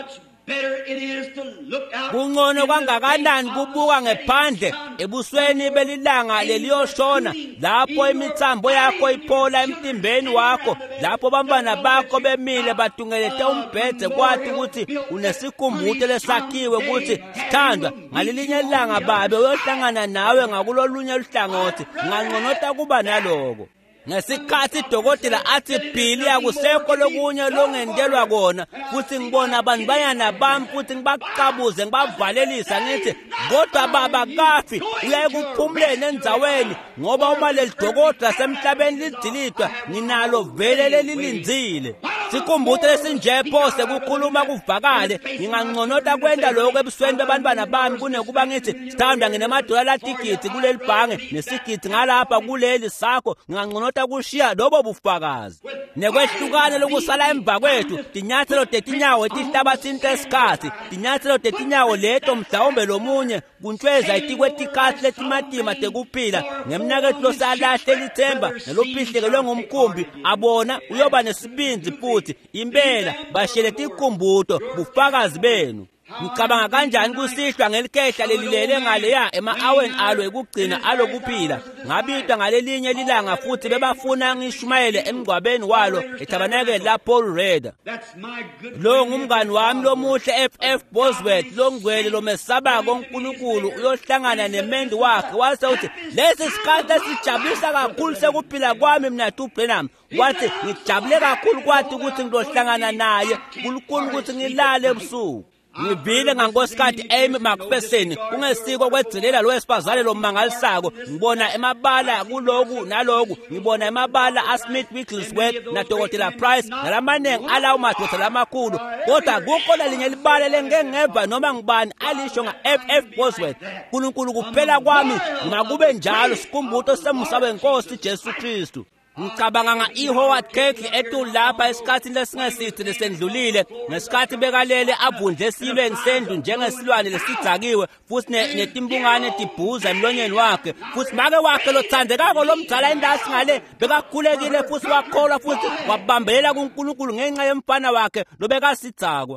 Kungcono kangakanani kubuka ngephandle ebusweni belilanga leliyoshona lapho imithambo yakho iphola emtimbeni wakho, lapho bambana bakho bemile batungelete umbhedze kwathi ukuthi unesikhumbuzo lesakhiwe ukuthi sithandwa ngalelinye ilanga babe uyohlangana nawe ngakulolunye uhlangothi. Ngangconota kuba naloko. Ngesikhathi dokotela athi phili akusekho lokunye longendelwa kona, futhi ngibona abantu bayana bami futhi ngibaqabuze ngibavalelisa ngithi kodwa baba kafi uyaye kuphumuleni endzaweni ngoba uma leli dokotela semhlabeni lidilitwa nginalo vele lelilinzile. Sikhumbuzo lesinje phose kukhuluma kuvakale. Ngingangconota kwenda lokho ebusweni bebantwana bami kunekuba ngithi sithanda nginemadola latigidi kuleli bhange nesigidi ngalapha kuleli sakho. Ngingangconota kushiya lobo bufakazi nekwehlukana lokusala emva kwethu tinyathelo tetinyawo etihlabathini tesikhathi, tinyathelo tetinyawo leto mhlawumbe lomunye kuntshweza itikwetikhathi letimatima tekuphila ngemnakethu losalahle lithemba nelopihlekelwe ngumkhumbi abona uyoba nesibinzi futhi impela bashele tikhumbuzo bufakazi benu. Ngicabanga kanjani kusihlwa ngelikehla lelilele ngaleya ema-aweni alo ekugcina alokuphila ngabitwa ngalelinye lilanga futhi bebafuna ngishumayele emgcwabeni walo ethabanakele la Paul Reda. Lo ngumngani wami lomuhle F F Bosworth longcwele lomesaba koNkulunkulu uyohlangana nemendi wakhe wase uthi lesi sikhathi esijabulisa kakhulu sekuphila kwami mina Tu Branham wathi ngijabule kakhulu kwathi ukuthi ngizohlangana naye kuNkulunkulu ukuthi ngilale ebusuku. Ngivile ngankosikazi Amy McPherson kungesiko kwedzelela lo wesifazane lo mangalisako. Ngibona emabala kuloku naloku, ngibona emabala aSmith Wigglesworth na Dokotela Price nalamanengi alawo madoda lamakhulu, kodwa kukho lelinye libala lengengeva noma ngibani alisho nga F F Bosworth. uNkulunkulu kuphela kwami ngakube njalo sikhumbuzo semusa weNkosi Jesu Kristu. Ngicabanga nga iHoward Cake eTulu lapha esikhathini lesingesithi lesendlulile ngesikhathi bekalele avundle esilweni sendlu njengesilwane lesidzakiwe futhi netimbungane tibhuza emlonyeni wakhe futhi make wakhe lothandekako lomdala indasi ngale bekakhulekile futhi wakholwa futhi wabambelela kuNkulunkulu ngenxa yemfana wakhe lobekasidzakwa.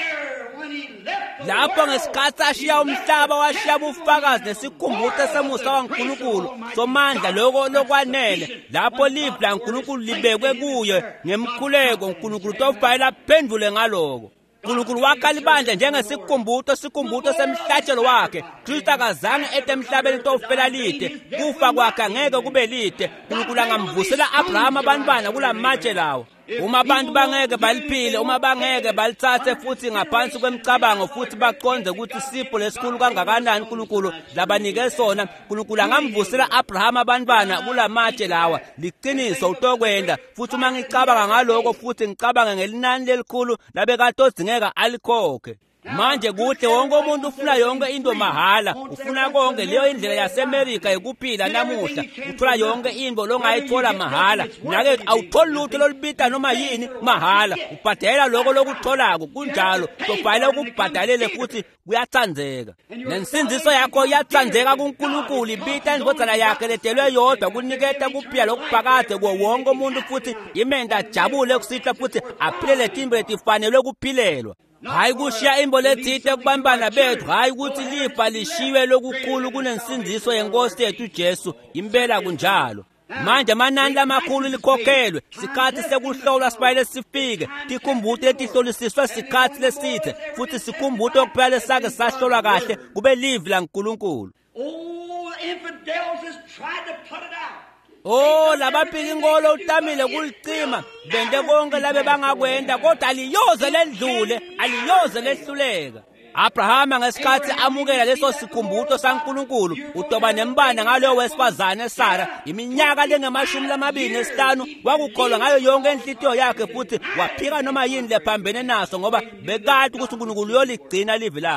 Lapho ngesikhathi ashiya umhlaba washiya ubufakazi nesikhumbuzo semusa kaNkulunkulu somandla lokho lokwanele. Lapho live la uNkulunkulu libekwe kuye ngemkhuleko uNkulunkulu tofayela phendule ngaloko. uNkulunkulu wakha libandla njengesikhumbuzo sikhumbuzo semhlatshelo wakhe. Kristu akazange ete emhlabeni tofela lide, kufa kwakhe angeke kube lide. uNkulunkulu angamvusela Abraham abantwana kulamatshe lawo. Uma abantu bangeke baliphile, uma bangeke balithathe futhi ngaphansi kwemicabango futhi baqonde ukuthi sipho lesikhulu kangakanani uNkulunkulu labanike sona, uNkulunkulu angamvusela Abraham abantwana kulamatshe lawa. Liqiniso utokwenda futhi uma ngicabanga ngaloko futhi ngicabanga ngelinani lelikhulu labekade odingeka alikhokhe. Manje kuhle wonke umuntu ufuna yonke into mahala, ufuna konke. Leyo indlela yaseMelika ekuphila namuhla, uthola yonke into longayithola mahala. Nake awutholi lutho lolibita noma yini mahala, ubhadela lokho lokutholako kunjalo sofanele ukubhadalele futhi kuyatsandzeka. Nensindiso yakho iyatsandzeka kuNkulunkulu, ibita indvodzana yakhe ledelwe yodwa kuniketa kuphila lokubhakade kuwo wonke umuntu futhi imenda ajabule kusihla futhi aphilele timbo letifanelwe kuphilelwa. Hayi kushiya imbo lethite kubambana bethu, hayi ukuthi lifa lishiwe lokukhulu kunensindiso yenkosi yethu Jesu. Impela kunjalo. Manje amanani lamakhulu likhokhelwe, sikhathi sekuhlolwa sibayele sifike. Tikhumbuzo letihlolisiswe sikhathi lesithe futhi sikhumbuzo kuphela lesake sahlolwa kahle kube live la uNkulunkulu. Oh, infidels has tried to put it out. Oh, labaphika ingolo utamile kulicima bende konke labe bangakwenda kodwa aliyoze ledlule, aliyoze lehluleka. Abraham ngesikhathi amukela leso sikhumbuzo saNkulunkulu utoba nembanda ngalo wesifazane Sara iminyaka lengemashumi lamabili nesihlanu wakukholwa ngayo yonke inhlitiyo yakhe futhi waphika noma yini lephambene naso ngoba bekade ukuthi uNkulunkulu uyoligcina livi lakhe.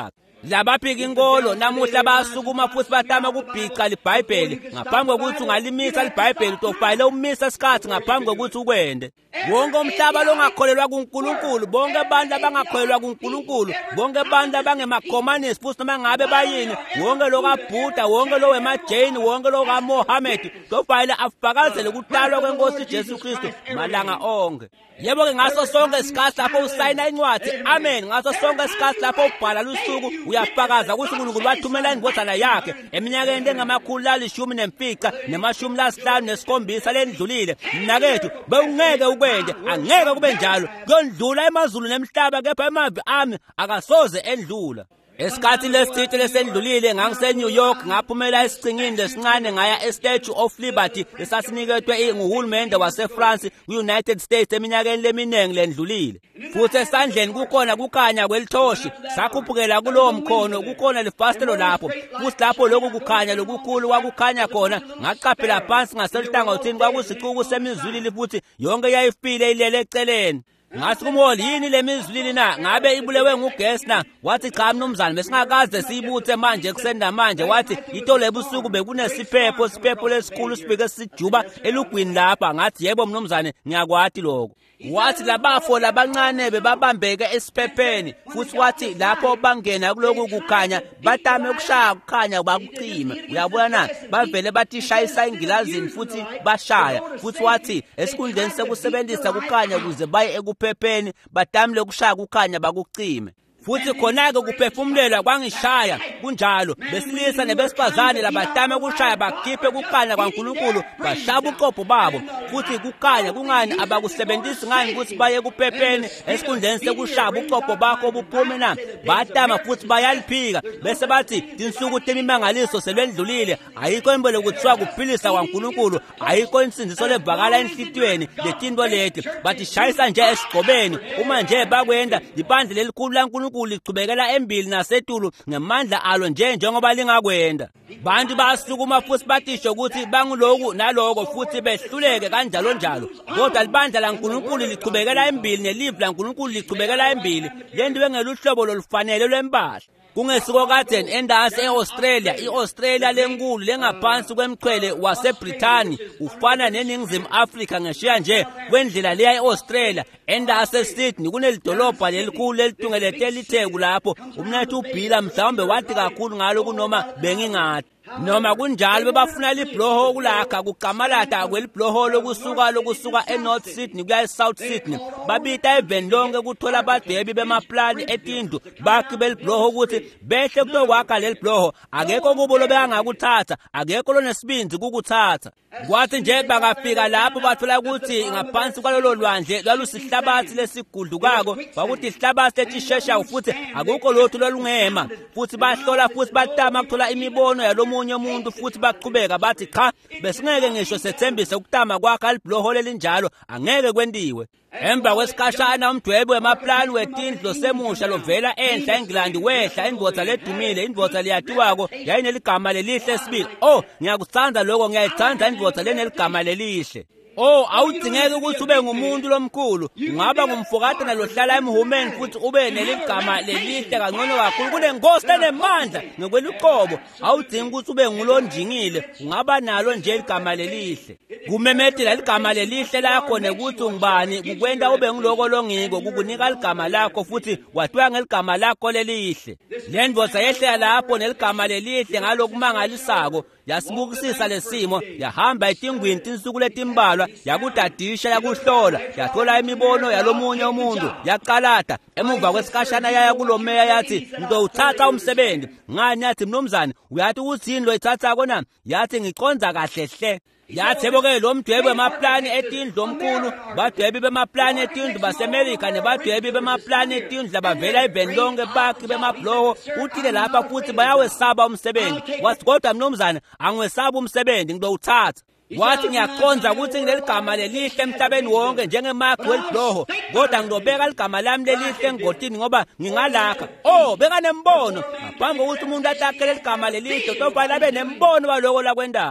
labaphika inkolo namuhla basukuma futhi batama ukubhica libhayibheli ngaphambi kokuthi ungalimisa libhayibheli utofayile umisa isikhathi ngaphambi kokuthi ukwende. Wonke umhlaba longakholelwa kuNkulunkulu, bonke abantu abangakholelwa kuNkulunkulu, bonke abantu abangemakhomanisi futhi noma ngabe bayini, wonke lo kaBuddha, wonke lo wemaJain, wonke lo kaMohammed, utofayile afakazele ukutalwa kweNkosi Jesu Kristu malanga onke. Yebo ke ngaso sonke isikhathi lapho usayina incwadi, amen, ngaso sonke isikhathi lapho ubhala lusuku uyafakaza ukuthi uNkulunkulu wathumela indodana yakhe eminyakeni engamakhulu alishumi nemfica nemashumi lasihlanu nesikhombisa lendlulile. Mnakethu bewungeke ukwende, angeke kube njalo, kuyondlula emazulu nemhlaba kepha emavi ami akasoze endlula. Esikhathi lesithithi lesendlulile ngangise New York ngaphumela esicingini lesincane ngaya e-Statue of Liberty esasiniketwe nguhulumende wase-France ku-United States eminyakeni leminingi lendlulile. Futhi esandleni kukhona kukhanya kwelithoshi, sakhuphukela kulowo mkhono kukhona lefastelo lapho. Futhi lapho lokhu kukhanya lokukhulu kwakukhanya khona ngaqaphela phansi ngaselihlangothini kwakusixuku semizwilili futhi yonke yayifile ilele eceleni. Ngathi kumoli yini le mizwilili na, ngabe ibulewe ngugesi na? Wathi cha mnumzane, besingakaze siyibuthe manje kusenda manje. Wathi itole ebusuku bekunesiphepo, siphepo lesikhulu sibeke sijuba elugwini lapha. Ngathi yebo mnumzane, ngiyakwati lokho. Wathi labafo labancane bebabambeke esiphepheni, futhi wathi lapho bangena kuloku kukhanya batame ukushaya kukhanya bakucima. Uyabona na, bavele bathi shayisa ingilazini futhi bashaya. Futhi wathi esikhundleni sekusebenzisa kukhanya ukuze baye ekuphepheni batamle ukushaya kukhanya bakucime. Futhi khona-ke kuphefumulela kwangishaya kunjalo, besilisa nebesifazane labatame ukushaya bakhiphe kukhanya kwaNkulunkulu bahlaba uqobo babo. Futhi kukhanya kungani abakusebenzisi ngani ukuthi baye kuphepheni esikhundleni sekushaba uqobo bakho buphume na? Batama futhi bayaliphika bese bathi tinsuku temimangaliso selwendlulile, ayikho imbele kuthiwa kuphilisa kwaNkulunkulu, ayikho insindiso levakala enhlitiyweni letinto leti. Bathi shayisa nje esigqobeni, uma nje bakwenda ibandla lelikhulu laNkulunkulu lichubekela embili nasetulu ngemandla alo nje njengoba lingakwenda. Bantu basukuma futhi batisho ukuthi banguloku naloko futhi behluleke kanjalo njalo. Kodwa libandla laNkulunkulu lichubekela embili nelivu laNkulunkulu lichubekela embili. Lento bengeluhlobo lolufanele lwempahla. Kungesiko kadeni endasi e-Australia, i-Australia lenkulu lengaphansi kwemchwele waseBrithani ufana neNingizimu Afrika ngeshiya nje kwendlela leya e-Australia. Endasi eSydney kunelidolobha lelikhulu lelitungelete litheku lapho umnethu uBhila mhlawumbe wathi kakhulu ngalo kunoma bengingathi. Noma kunjalo bebafuna libloho kulakha kuqamalata kwelibloho lokusuka lokusuka eNorth Sydney kuya eSouth Sydney. Babita eveni lonke kuthola abadwebi bemaplani etindlu bakhi belibloho ukuthi behle kutokwakha lelibloho. Akekho kubo lobengakuthatha, akekho lonesibinzi kukuthatha. Kwathi nje bangafika lapho bathola ukuthi ngaphansi kwalolo lwandle lwalusihlabathi lesigudlukako, bakuthi isihlabathi etishesha futhi akukho lothu lolungema. Futhi bahlola futhi batama ukuthola imibono yalomunye umuntu futhi baqhubeka bathi cha, besingeke ngisho sethembise ukutama kwakhe alibloho lelinjalo angeke kwendiwe. Emva kwesikashana umdwebi wemaplani wetindlu semusha lovela enhla eNgilandi wehla indvodza ledumile, indvodza liyatiwako yayineligama lelihle sibili. Oh, ngiyakuthanda lokho, ngiyayithanda indvodza leneligama lelihle. Oh, awudingeki ukuthi ube ngumuntu lomkhulu, ungaba ngumfokade nalohlala emhumeni futhi ube neligama lelihle kangcono kakhulu kunenkosi enemandla ngekweluqobo. Awudingi ukuthi ube ngulonjingile, ungaba nalo nje igama lelihle. Kumemethela igama lelihle lakho nekuthi ungubani kukwenda ube ngiloko longiko kukunika igama lakho futhi wathiwa ngeligama lakho lelihle. Le ndvodza yehlela lapho neligama lelihle ngalokumangalisako, yasibukisisa lesimo, yahamba etingwini tinsuku letimbalwa, yakudadisha yakuhlola, yathola imibono yalomunye umuntu, yaqalata. Emuva kwesikashana yaya kulomeya yathi ngizowuthatha umsebenzi. Ngani? Yathi mnumzane uyathi ukuthi yini lo ithatha kona? Yathi ngiconza kahle hle. Yathi boke lo mdwebi wemaplani etindlu omkhulu, badwebi bemaplani etindlu baseMelika nebadwebi bemaplani etindlu abavela eveni lonke bakhi bemabloho uthile lapha futhi bayawesaba umsebenzi. Wathi kodwa mnumzane angiwesaba umsebenzi, ngizowuthatha. Wathi ngiyakhonza ukuthi ngileligama lelihle emhlabeni wonke njengemakhi welibloho, kodwa ngizobeka ligama lami lelihle engodini ngoba ngingalakha. Oh, beka nembono ngaphambi kokuthi umuntu atakhele ligama lelihle tofana abe nembono baloko lakwendako.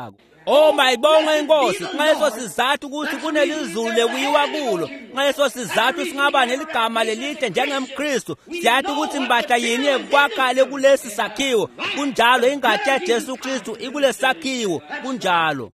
Oh mayibonge inkosi ngaleso sizathu ukuthi kunelizulu lekuyiwa kulo ngaleso sizathu singaba neligama lelide njengemKristu siyathi ukuthi mbahla yini ekwakhale kulesi sakhiwo kunjalo ingadi yaJesu Kristu ikulesi sakhiwo kunjalo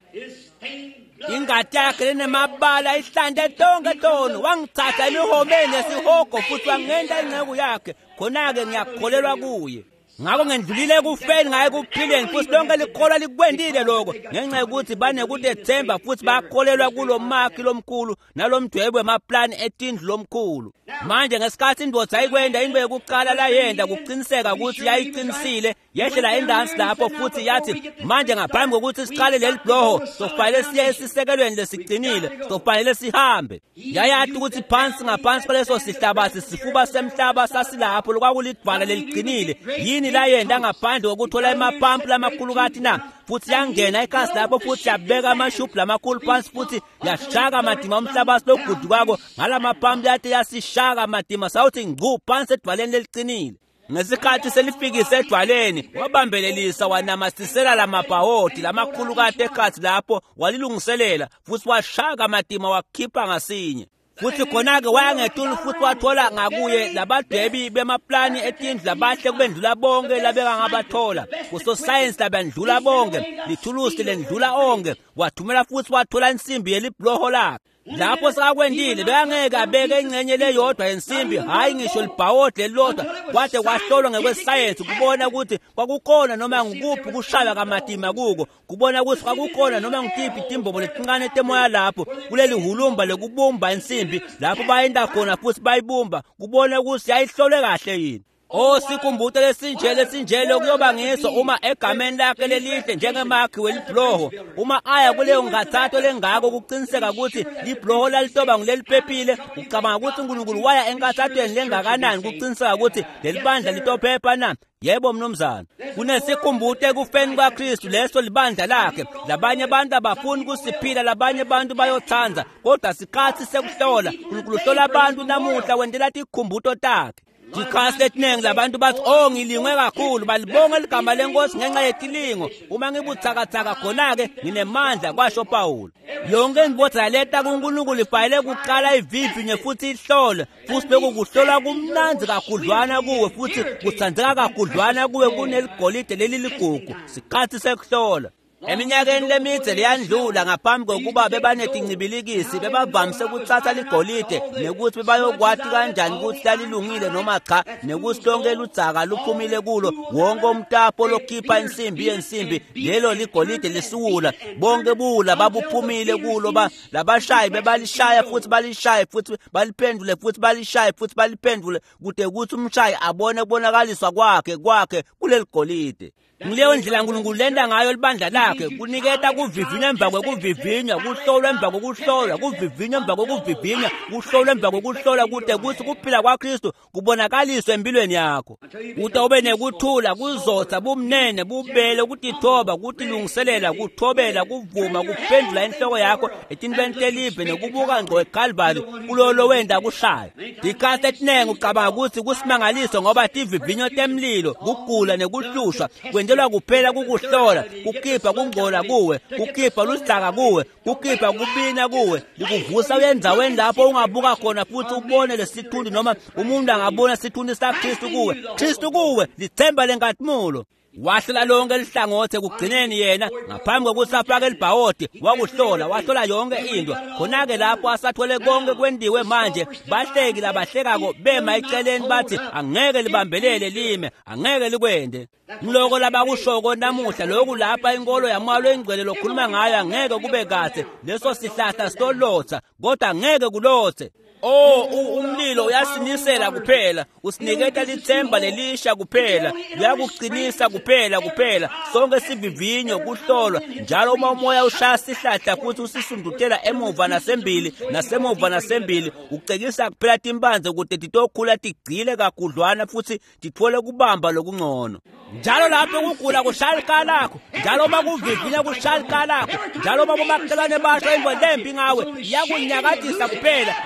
ingadi yakhe lenemabala ihlande tonke tono wangithatha emihomeni yesihogo futhi wangenda ingceku yakhe khona-ke ngiyakholelwa kuye ngakho ngendlulile kufeni ngaye kuphileni futhi lonke likholwa likwendile lokho ngenxa yokuthi banekudethemba futhi bakholelwa kulo makhi lomkhulu nalomdwebo wemaplani etindlu lomkhulu manje ngesikhathi indoda ayikwenda into yokuqala la yenda kuqiniseka ukuthi yayiqinisile yehlela endansi lapho futhi yathi manje ngaphambi kokuthi siqale leli bloho sokufanele siye esisekelweni lesiqinile sokufanele sihambe yayathi ukuthi phansi ngaphansi kwaleso sihlabathi sifuba semhlaba sasilapho lokwakulidvala leliqinile yini la yenda ngaphandle kokuthola emapampu lamakhulukathi na futhi yangena ekhasi lapho futhi yabeka amashubhu lamakhulu phansi futhi yashaka madima umhlabathi logudu kwako ngalamapampu yathi yasishaka madima sawuthi ngqu phansi edvaleni leliqinile ngesikhathi selifikise edvaleni wabambelelisa wanamasisela lamabhawodi lamakhulukathi ekhasi lapho walilungiselela futhi washaka madima wakhipha ngasinye futhi khona-ke wayangetuli futhi wathola ngakuye labadwebi bemaplani etindlu labahle kubendlula bonke labeka ngabathola kusosayensi labendlula bonke lithulusi lendlula onke wathumela futhi wathola insimbi yelibloho lakhe lapho sakakwendile bekangeke abeke ingcenye leyodwa yensimbi hayi ngisho libhawodi lelodwa kwade kwahlolwa ngekwesayensi kubona ukuthi kwakukhona noma ngukuphi kushaya kamadima kuko kubona ukuthi kwakukhona noma ngukiphi itimbobo letincane temoya lapho kuleli hulumba lekubumba insimbi lapho bayenda khona futhi bayibumba kubona ukuthi yayihlole kahle yini Oh sikumbuto lesinje lesinjele kuyoba ngiso uma egameni lakhe lelihle njengemakhi welibloho uma aya kuleyo ngathatho lengako kuqiniseka ukuthi libloho lalitoba ngileliphephile ucabanga ukuthi uNkulunkulu waya enkathathweni lengakanani kuqiniseka ukuthi lelibandla litophepha na yebo mnumzana kunesikhumbuto ekufeni kwaKristu leso libandla lakhe labanye abantu abafuni kusiphila labanye abantu bayothanza kodwa sikhathi sekuhlola uNkulunkulu hlola abantu namuhla wendela ikhumbuto takhe Dikhasi letiningi labantu bathi oh ngilingwe kakhulu balibonga igama lenkosi ngenxa yetilingo uma ngibuthakathaka khona-ke nginemandla kwasho Pawulo yonke indibotha yaleta kuNkulunkulu ifayele kuqala ivivinye futhi ihlole futhi bekukuhlola kumnanzi kakhudlwana kuwe futhi kuthandzeka kakhudlwana kuwe kuneligolide leli ligugu sikhathi sekuhlola eminyakeni lemithe liyandlula ngaphambi kokuba bebanetincibilikisi bebavamise ukuthatha ligolide nekuthi bebayokwati kanjani ukuthi lalilungile noma cha nekuthi lonke ludzaka luphumile kulo wonke umtapo lokhipha insimbi yensimbi lelo ligolide lisuwula bonke bula babuphumile kulo ba labashayi bebalishaya futhi balishaya futhi baliphendule futhi balishaya futhi baliphendule kude ukuthi umshayi abone kubonakaliswa kwakhe kwakhe kuleli golide Ngileyo ndlela uNkulunkulu lenda ngayo libandla lakhe kuniketa kuvivinya emva kwekuvivinya kuhlolwa emva kokuhlolwa kuvivinya emva kokuvivinya kuhlolwa emva kokuhlolwa kude kuthi kuphila kwaKristu kubonakaliswe empilweni yakho uthi ube nekuthula kuzotha bumnene bubele ukutithoba kutilungiselela kuthobela kuvuma kuphendula inhloko yakho etintweni telive nekubuka ngqo eCalvary kulolo wenda kushaya dikhasi etinenge ucabanga ukuthi kusimangaliso ngoba tivivinyo temlilo kugula nekuhlushwa ndelwa kuphela kukuhlola kukhipha kungola kuwe kukhipha lusidaka kuwe kukhipha kubina kuwe likuvusa uyenzaweni lapho ungabuka khona futhi ubone lesithundi noma umuntu angabona isithundi saKristu kuwe Kristu kuwe lithemba lenkathumulo wahlela lonke lihlangothi kugcineni yena ngaphambi kokuthi afake elibhawodi wakuhlola wahlola yonke into khona-ke lapho asathole konke kwendiwe manje bahleki labahlekako bema eceleni bathi angeke libambelele lime angeke likwende ngiloko labakushoko namuhla lokhu lapha inkolo yamalo engcwele lokhuluma ngayo angeke kube kahle leso sihlahla sitolotha kodwa angeke kulothe Oh umlilo uyasinisela kuphela usiniketa lithemba lelisha kuphela uyakuqinisa kuphela kuphela sonke sivivinyo kuhlolwa njalo uma umoya ushaya sihlahla futhi usisundutela emuva nasembili nasemuva nasembili ucekisa kuphela timbanze ukuthi titokhula tigcile kakhudlwana futhi tithole kubamba lokungcono njalo lapho kugula kushalika lakho njalo uma kuvivinya kushalika lakho njalo uma bomakhelwane basho imvo lembi ngawe iyakunyakadisa kuphela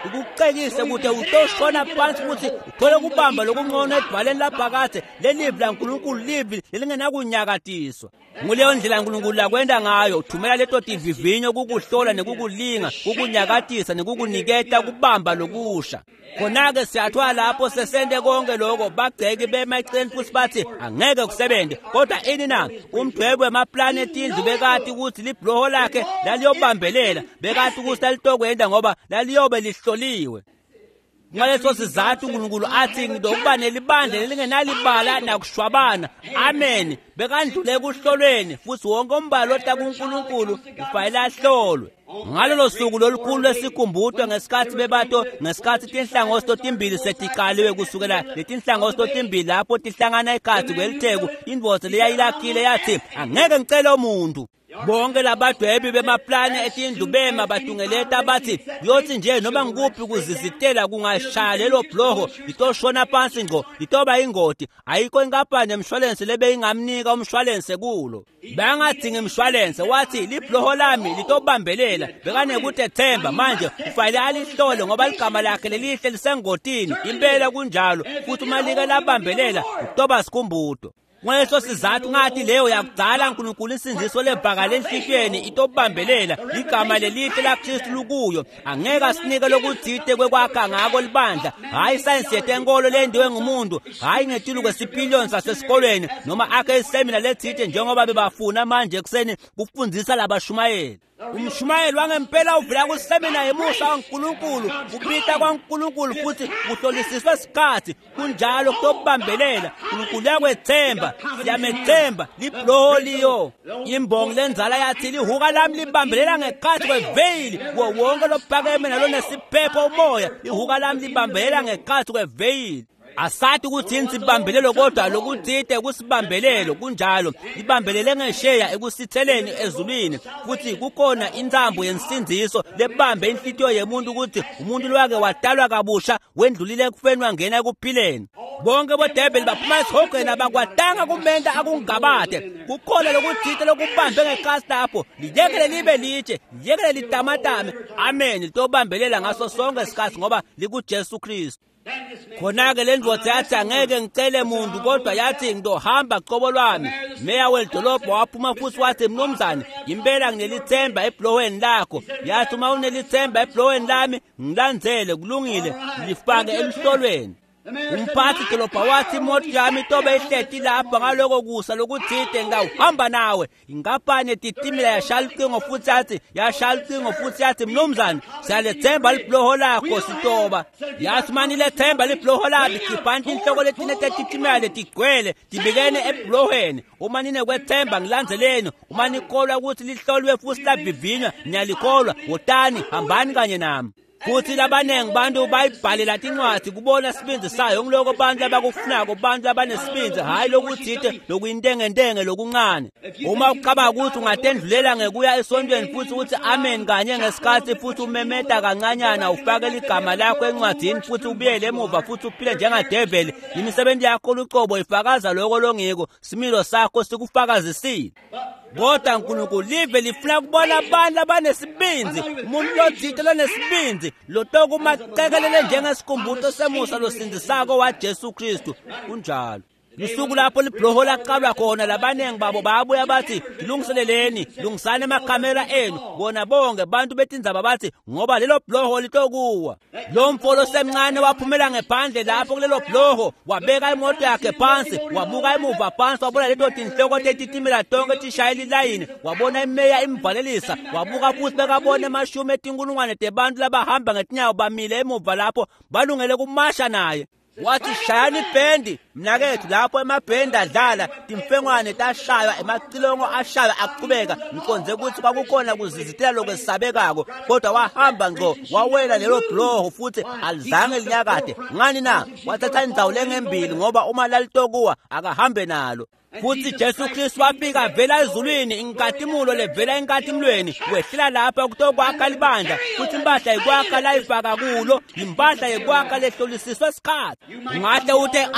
ngikucekise ukuthi utoshona phansi ukuthi uthole kubamba lokungcono ebhaleni lapha kade lelivi laNkulunkulu livi lingenakunyakatiswa. Nguleyo ndlela uNkulunkulu lakwenda ngayo uthumela leto tivivinyo kukuhlola nekukulinga kukunyakatisa nekukuniketa kubamba lokusha. Khona-ke siyathwa lapho sesende konke lokho bagceki bemaceleni futhi bathi angeke kusebenze. Kodwa ini na umdwebo wemaplanethi indlu bekati ukuthi libloho lakhe laliyobambelela bekati ukuthi lalitokwenza ngoba laliyobe lihloliwe. Ngaleso sizathu uNkulunkulu athi ngizokuba nelibandla elingenalibala nakushwabana. Amen. Bekandlule kuhlolweni futhi wonke umbalo ota kuNkulunkulu ufanele ahlolwe. Ngalolo suku lolukhulu lesikhumbuzo ngesikhathi bebato ngesikhathi tinhlangosto timbili setiqaliwe kusukela letinhlangosto timbili lapho tihlangana ekhathi kwelitheko indvodza leyayilakile yathi angeke ngicele umuntu. Bonke labadwebi bemaplane etindlu bema batungeleta bathi yothi nje noma ngikuphi kuzizitela kungashaya lelo bloho litoshona phansi ngo litoba ingoti ayikho inkampani yemshwalense lebe ingamnika umshwalense kulo. Bangadinga umshwalense wathi libloho lami litobambelela bekane ukuthi ethemba manje ufanele alihlole ngoba ligama lakhe lelihle lisengotini impela kunjalo futhi uma like labambelela utoba sikhumbuzo. Ngaleso sizathu ngathi leyo yakudala uNkulunkulu insindiso lebhaka lenhlifeni itobambelela igama lelihle laKristu lukuyo angeke asinike lokuthite kwekwakha ngako libandla hayi science yetenkolo lendiwe ngumuntu hayi ngetilu kwesipiliyoni sasesikolweni noma akhe isemina lethite njengoba bebafuna manje ekseni kufundisa labashumayeli. Umshumayeli wangempela uvela kusemina yemusa kaNkulunkulu upita kwaNkulunkulu futhi kuhlolisiswe isikhathi kunjalo kutobambelela uNkulunkulu yakwethemba siyamethemba libloho liyo. Imbongo lenzala yathi lihuka lami libambelela ngekhathi kweveyili wo wonke lophakeme nalo nesiphepho umoya ihuka lami libambelela ngekhathi kweveyili. Asathi ukuthi insibambelelo kodwa lokuthite kusibambelelo kunjalo libambelele ngesheya ekusitheleni ezulwini futhi kukhona intsambo yensindiso lebambe inhlitiyo yemuntu ukuthi umuntu lwake wadalwa kabusha wendlulile ekufeni wangena ekuphileni. Bonke bodebeli baphuma esihogweni abakwatanga kumenta akungabade kukhona lokuthite lokubambe ngekhasi lapho liyekele libe litshe liyekele litamatame. Amen. Litobambelela ngaso sonke isikhathi ngoba likuJesu Kristu. Khona-ke le ndvodza yathi angeke ngicele muntu kodwa yathi ngizohamba qobo lwami. Meya welidolobha waphuma futhi wathi mnumzane impela nginelithemba eblohweni lakho. Yathi uma unelithemba eblohweni lami ngilandzele kulungile lifake emhlolweni. Umphathi dolobha wathi imoto yami itobe ihleti lapha ngaloko kusa lokuthite ngawuhamba nawe. Inkampani etitimela yashaya ucingo futhi yathi yashaya ucingo futhi yathi mnumzane siyalethemba libloho lakho sitoba. Yathi mani lethemba libloho lakho khiphanti inhloko letine tetitimela letigcwele tibikene eblohweni. Uma nine kwethemba ngilandzeleni uma nikolwa ukuthi lihlolwe futhi lavivinywa niyalikholwa wotani hambani kanye nami. Futhi labanengi bantu bayibhalela tincwadi kubona isibinzi sayo ngiloko abantu abakufunako bantu abanesibinzi hayi lokuthite lokuyintengentenge lokuncane. Uma ucaba ukuthi ungatendlulela ngekuya esontweni futhi uthi amen kanye ngesikhathi futhi umemeta kancanyana ufake igama lakho encwadini futhi ubuyele emuva futhi uphile njengaDeveli imisebenzi yakho uqobo ifakaza lokho longiko similo sakho sikufakazisile. Kodwa uNkulunkulu live lifuna kubona abantu abanesibinzi umuntu lothite lonesibinzi lotoko macekelele njengesikhumbuzo semusa losindisako waJesu Kristu kunjalo. Lisuku lapho libloho laqalwa khona labanengi babo babuya bathi lungiseleleni lungisane emakhamera enu bona bonke bantu betindzaba bathi ngoba lelo bloho litokuwa. Lo mfolo semncane waphumela ngephandle lapho kulelo bloho wabeka imoto yakhe phansi wabuka emuva phansi wabona leto tinhloko tetitimela tonke tishayela ilayini wabona imeya imvalelisa wabuka futhi bekabona emashumi etinkulungwane tebantu labahamba ngetinyawo bamile emuva lapho balungele kumasha naye. Wathi shayani ibhendi mnakethu lapho emabhendi adlala timfengwane tashaywa emacilongo ashaywa aqhubeka ngikonze ukuthi kwakukhona kuzizitela lokwesabekako kodwa wahamba ngco wawela lelo bloho futhi alizange linyakade ngani na wathatha indzawo lengembili ngoba uma lalitokuwa akahambe nalo. Futhi Jesu Kristu wafika vela ezulwini inkatimulo levela enkatimulweni wehlela lapha kutokwakha libandla futhi impahla yikwakha layifaka kulo impahla yikwakha lehlolisiswe isikhathi. Ungahle uthe altari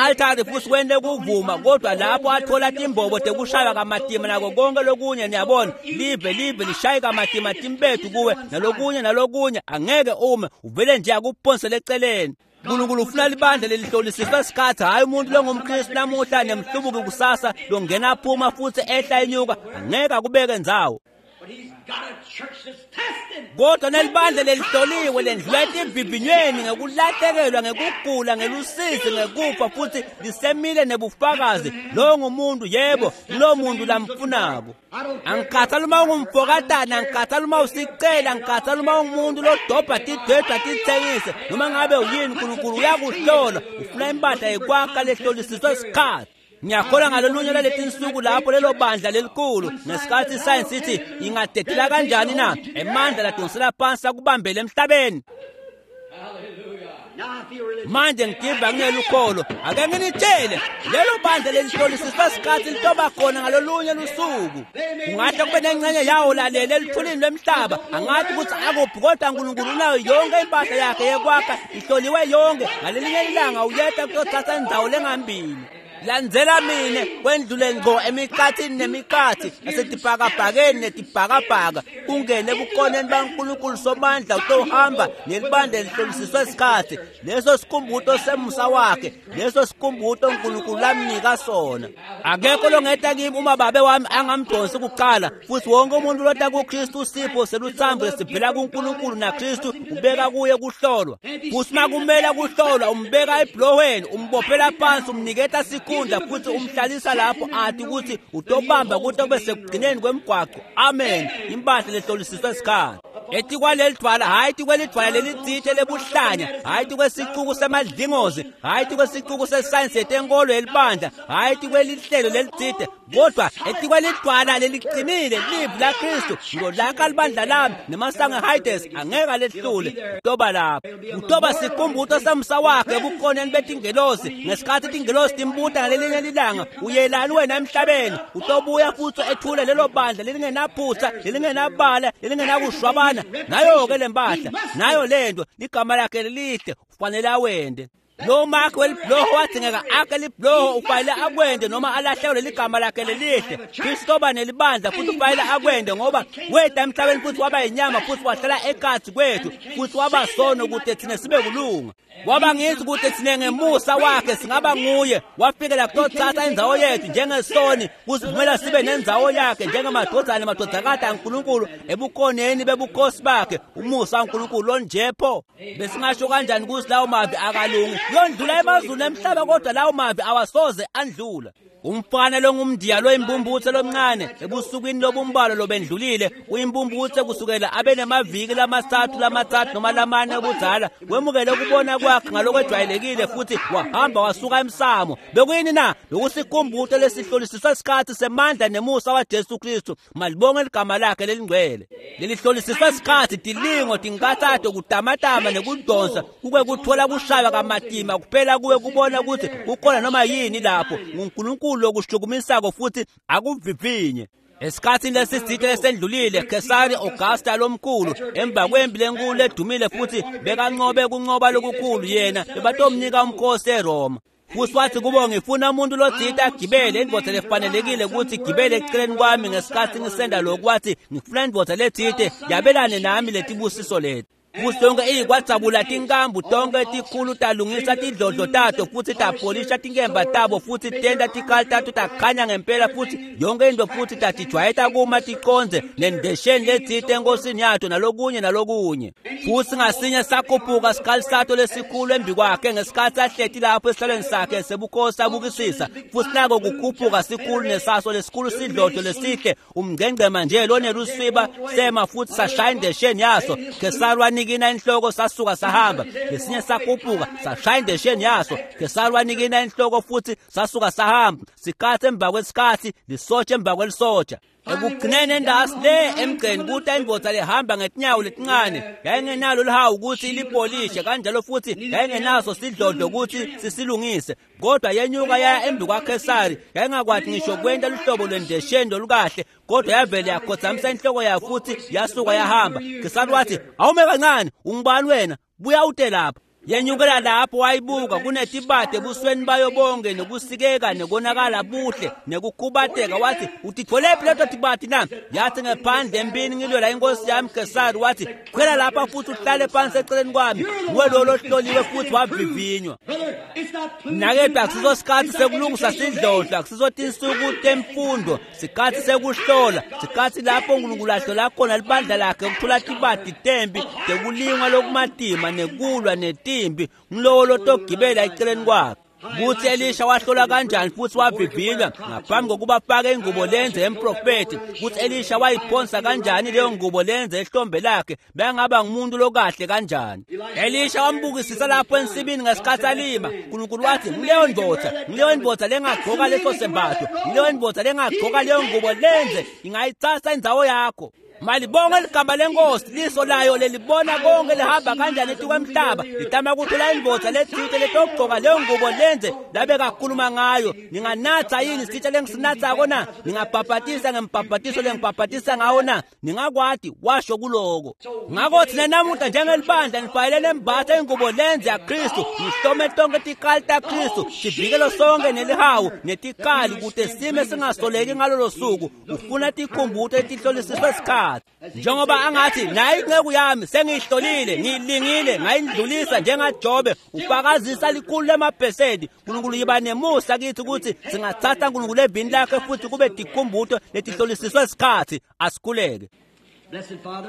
kanti futhi wende kuvuma kodwa lapho athola imbobo tekushaya kamatima nako konke lokunye niyabona live live lishaye kamatima timbethu kuwe nalokunye nalokunye angeke ume uvele nje akuphonsele eceleni. uNkulunkulu ufuna libandla lelihlolisiswa isikhathi hayi umuntu longumKristu namuhla nemhlubuki kusasa longena phuma futhi ehla inyuka angeke akubeke ndzawo. Kodwa nelibandla lelihloliwe lendlwethe emvivinyweni ngekulahlekelwa ngekugula ngelusizi ngekufa futhi lisemile nebufakazi lo ngumuntu yebo lo muntu lamfunako. Angikhathali uma ungumfokatana angikhathali uma usicela angikhathali uma ungumuntu lodobha tidwedwa tithengise noma ngabe uyini uNkulunkulu uyakuhlola ufuna impahla yekwakha lehlolisiswa isikhathi. Ngiyakholwa ngalolunye laletinsuku lapho lelo bandla lelikhulu ngesikhathi isayensi sithi ingadedela kanjani na emandla ladonsela phansi akubambele emhlabeni. Manje ngigiva ngelukholo ake nginitshele lelo bandla lelihlolisiswa isikhathi litoba khona ngalolunye lusuku. Kungahle kube nengcenye yawo lalele elithulini lwemhlaba angathi ukuthi akuphi kodwa uNkulunkulu unayo yonke impahla yakhe yekwakha ihloliwe yonke ngalelinye ilanga uyeta kuyothatha indzawo lengambili. Landzela mine kwendlule ngco emikhathini nemikhathi asetibhakabhakeni netibhakabhaka ungene ebukoneni baNkulunkulu somandla utohamba nelibandla lihlolisiswa isikhathi leso sikhumbuto semusa wakhe leso sikhumbuto uNkulunkulu lamnika sona. Akekho longeta kimi uma babe wami angamdonsi kuqala futhi wonke umuntu lota kuKristu usipho seluthambo lesivela kuNkulunkulu naKristu ubeka kuye kuhlolwa futhi makumela kuhlolwa umbeka ebhloweni umbophela phansi umniketa sikhu futhi umhlalisa lapho athi ukuthi utobamba ukuthi obese kugcineni kwemgwaqo. Amen. Impahla lehlolisiswa isikhathi. Ethi kwaleli dwala hayi ethi kwelidwala lelitsithe lebuhlanya hayi ethi kwesicuku semadlingozi hayi ethi kwesicuku sesayensi yetenkolo elibandla hayi ethi kwelihlelo lelitsithe kodwa ethi kwelidwala leliqinile live la Kristu ngolaka libandla lami nemasango Hades angeke lehlule utoba lapho utoba sikhumbuto samsa wakhe ebukhoneni betingelosi ngesikhathi tingelosi timbuta ngalelinye ilanga uyelani wena emhlabeni utobuya futhi ethule lelo bandla lelingenaphutha lelingenabala lelingenakushwabana nayo ke lempahla nayo lento ligama lakhe lihle ufanele awende. Lo makho welibloho wathengeka akhe libloho ufanele akwende noma alahlekelwe ligama lakhe lelihle. Kristu oba nelibandla futhi ufanele akwende ngoba wethu emhlabeni futhi waba inyama futhi wahlala ekhathi kwethu futhi waba sono ukuthi thina sibe kulunga. Waba ngithi ukuthi thina ngemusa wakhe singaba nguye wafikela kuthatha indzawo yethu njengesoni kusivumela sibe nendzawo yakhe njengamadodana amadodakazi kaNkulunkulu ebukoneni bebukhosi bakhe umusa kaNkulunkulu onjepho. Besingasho kanjani ukuthi lawo mavi akalungi yondlula emazulu emhlaba kodwa lawo mavi awasoze andlula. Umfana lo ngumndiya lo imbumbuthe lomncane ebusukwini lobumbalo lobendlulile uyimbumbuthe kusukela abe nemaviki lamathathu lamathathu noma lamane obudala wemukele ukubona kwakhe ngalokwejwayelekile futhi wahamba wasuka emsamo. Bekuyini na lokusikhumbuto lesihlolisiswa isikhathi semandla nemusa waJesu Kristu malibonge igama lakhe lelingcwele. Lelihlolisiswa isikhathi dilingo tinkathatho kudamatama nekudonsa kube kuthola kushaya kamatima kuphela kuwe kubona ukuthi ukhona noma yini lapho uNkulunkulu lokuhlukumisako futhi akuvivinye. Esikhathini lesizithe lesendlulile Kesari Augusta lomkhulu emva kwempi lenkulu edumile futhi bekanqobe kunqoba lokukhulu yena bebatomnika umkhosi eRoma. Futhi wathi kubo ngifuna umuntu lodzitha agibele indvodza lefanelekile ukuthi igibele eceleni kwami ngesikhathi ngisenda lokhu wathi ngifuna indvodza ledzithe yabelane nami letibusiso lethu. Futhi tonke iyikwadzabula tinkambu tonke tikhulu talungisa tidlodlo tato futhi tapolisha tinkemba tabo futhi tenda tikali tato takhanya ngempela futhi yonke into futhi tatijwayeta kuma tiqonze nendesheni ledzithe enkosini yato nalokunye nalokunye. Futhi ngasinye sakhuphuka sikhali sato lesikhulu embi kwakhe ngesikhathi sahleti lapho esihlalweni sakhe sebukhosi abukisisa futhi nako kukhuphuka sikhulu nesaso lesikhulu sidlodlo lesihle umngcengcema nje lonelusiba sema futhi sashaya indesheni yaso Kesari nikina inhloko sasuka sahamba lesinye sakhuphuka sashaya indesheni yaso Kesari nikina inhloko futhi sasuka sahamba sikhathe emva kwesikhathi lisotshe emva kwelisotsha. Ekugcineni endasi le emgceni kuthi indvodza lehamba ngetinyawo letincane yayingenalo lihawu ukuthi ilipolishe kanjalo futhi yayingenaso sidlodlo ukuthi sisilungise kodwa yenyuka yaya embi kwaKesari yayingakwathi ngisho kwenta luhlobo lwendesheni olukahle kodwa yavele yakhothamisa inhloko yayo futhi yasuka yahamba. Kesari wathi awume kancane ungubani wena buya ute lapha. yenyukela lapho wayibuka kunetibate ebusweni bayo bonke nokusikeka nekonakala buhle nekukhubateka wathi utitholephi leto tibati na yathi ngephandle empini ngilwela inkosi yami Kesari wathi khwela lapha futhi uhlale phansi eceleni kwami nguwe lo lohloliwe futhi wavivinywa nakephi akusizosikhathi sekulungisa sidlodla akusizothi insuku temfundo sikhathi sekuhlola sikhathi lapho uNkulunkulu ahlola khona libandla lakhe ukuthula tibati tembi tekulingwa lokumatima nekulwa netimbi nglowo lotogibela eceleni kwakhe kuthi Elisha wahlola kanjani futhi wavivinywa ngaphambi kokuba afake ingubo lenze emprofeti kuthi Elisha wayiphonsa kanjani leyo ngubo lenze ehlombe lakhe bengaba ngumuntu lokahle kanjani Elisha wambukisisa lapho ensibini ngesikhathi alima uNkulunkulu wathi ngileyo ndvodza ngileyo ndvodza lengagqoka leso sembatho ngileyo ndvodza lengagqoka leyo ngubo lenze ingayithatha indzawo yakho malibonga ligama lenkosi liso layo lelibona konke lihamba kanjani etukwemhlaba litama ukuthi la indvodza lethithe letogqoka leyo ngubo lenze labe kakhuluma ngayo ninganatha yini isitsha lengisinathako na ningabhabhatisa ngembhabhatiso lengibhabhatisa ngawo na ningakwati washo kuloko ngakho thina namuhla njengelibandla nifayelele embatha ingubo lenze yaKristu nihlome tonke tikali taKristu sivikelo sonke nelihawu netikali kude sime singasoleki ngalolo suku ufuna tikhumbuthe etihlolisiswe isikhathi njengoba angathi nayi inceku yami sengihlolile ngilingile ngayindlulisa njengaJobe ufakazisa likhulu lemabhesedi uNkulunkulu yiba nemusa kithi ukuthi singathatha uNkulunkulu ebhini lakhe futhi kube tikhumbutho letihlolisiswe isikhathi asikhuleke Blessed Father,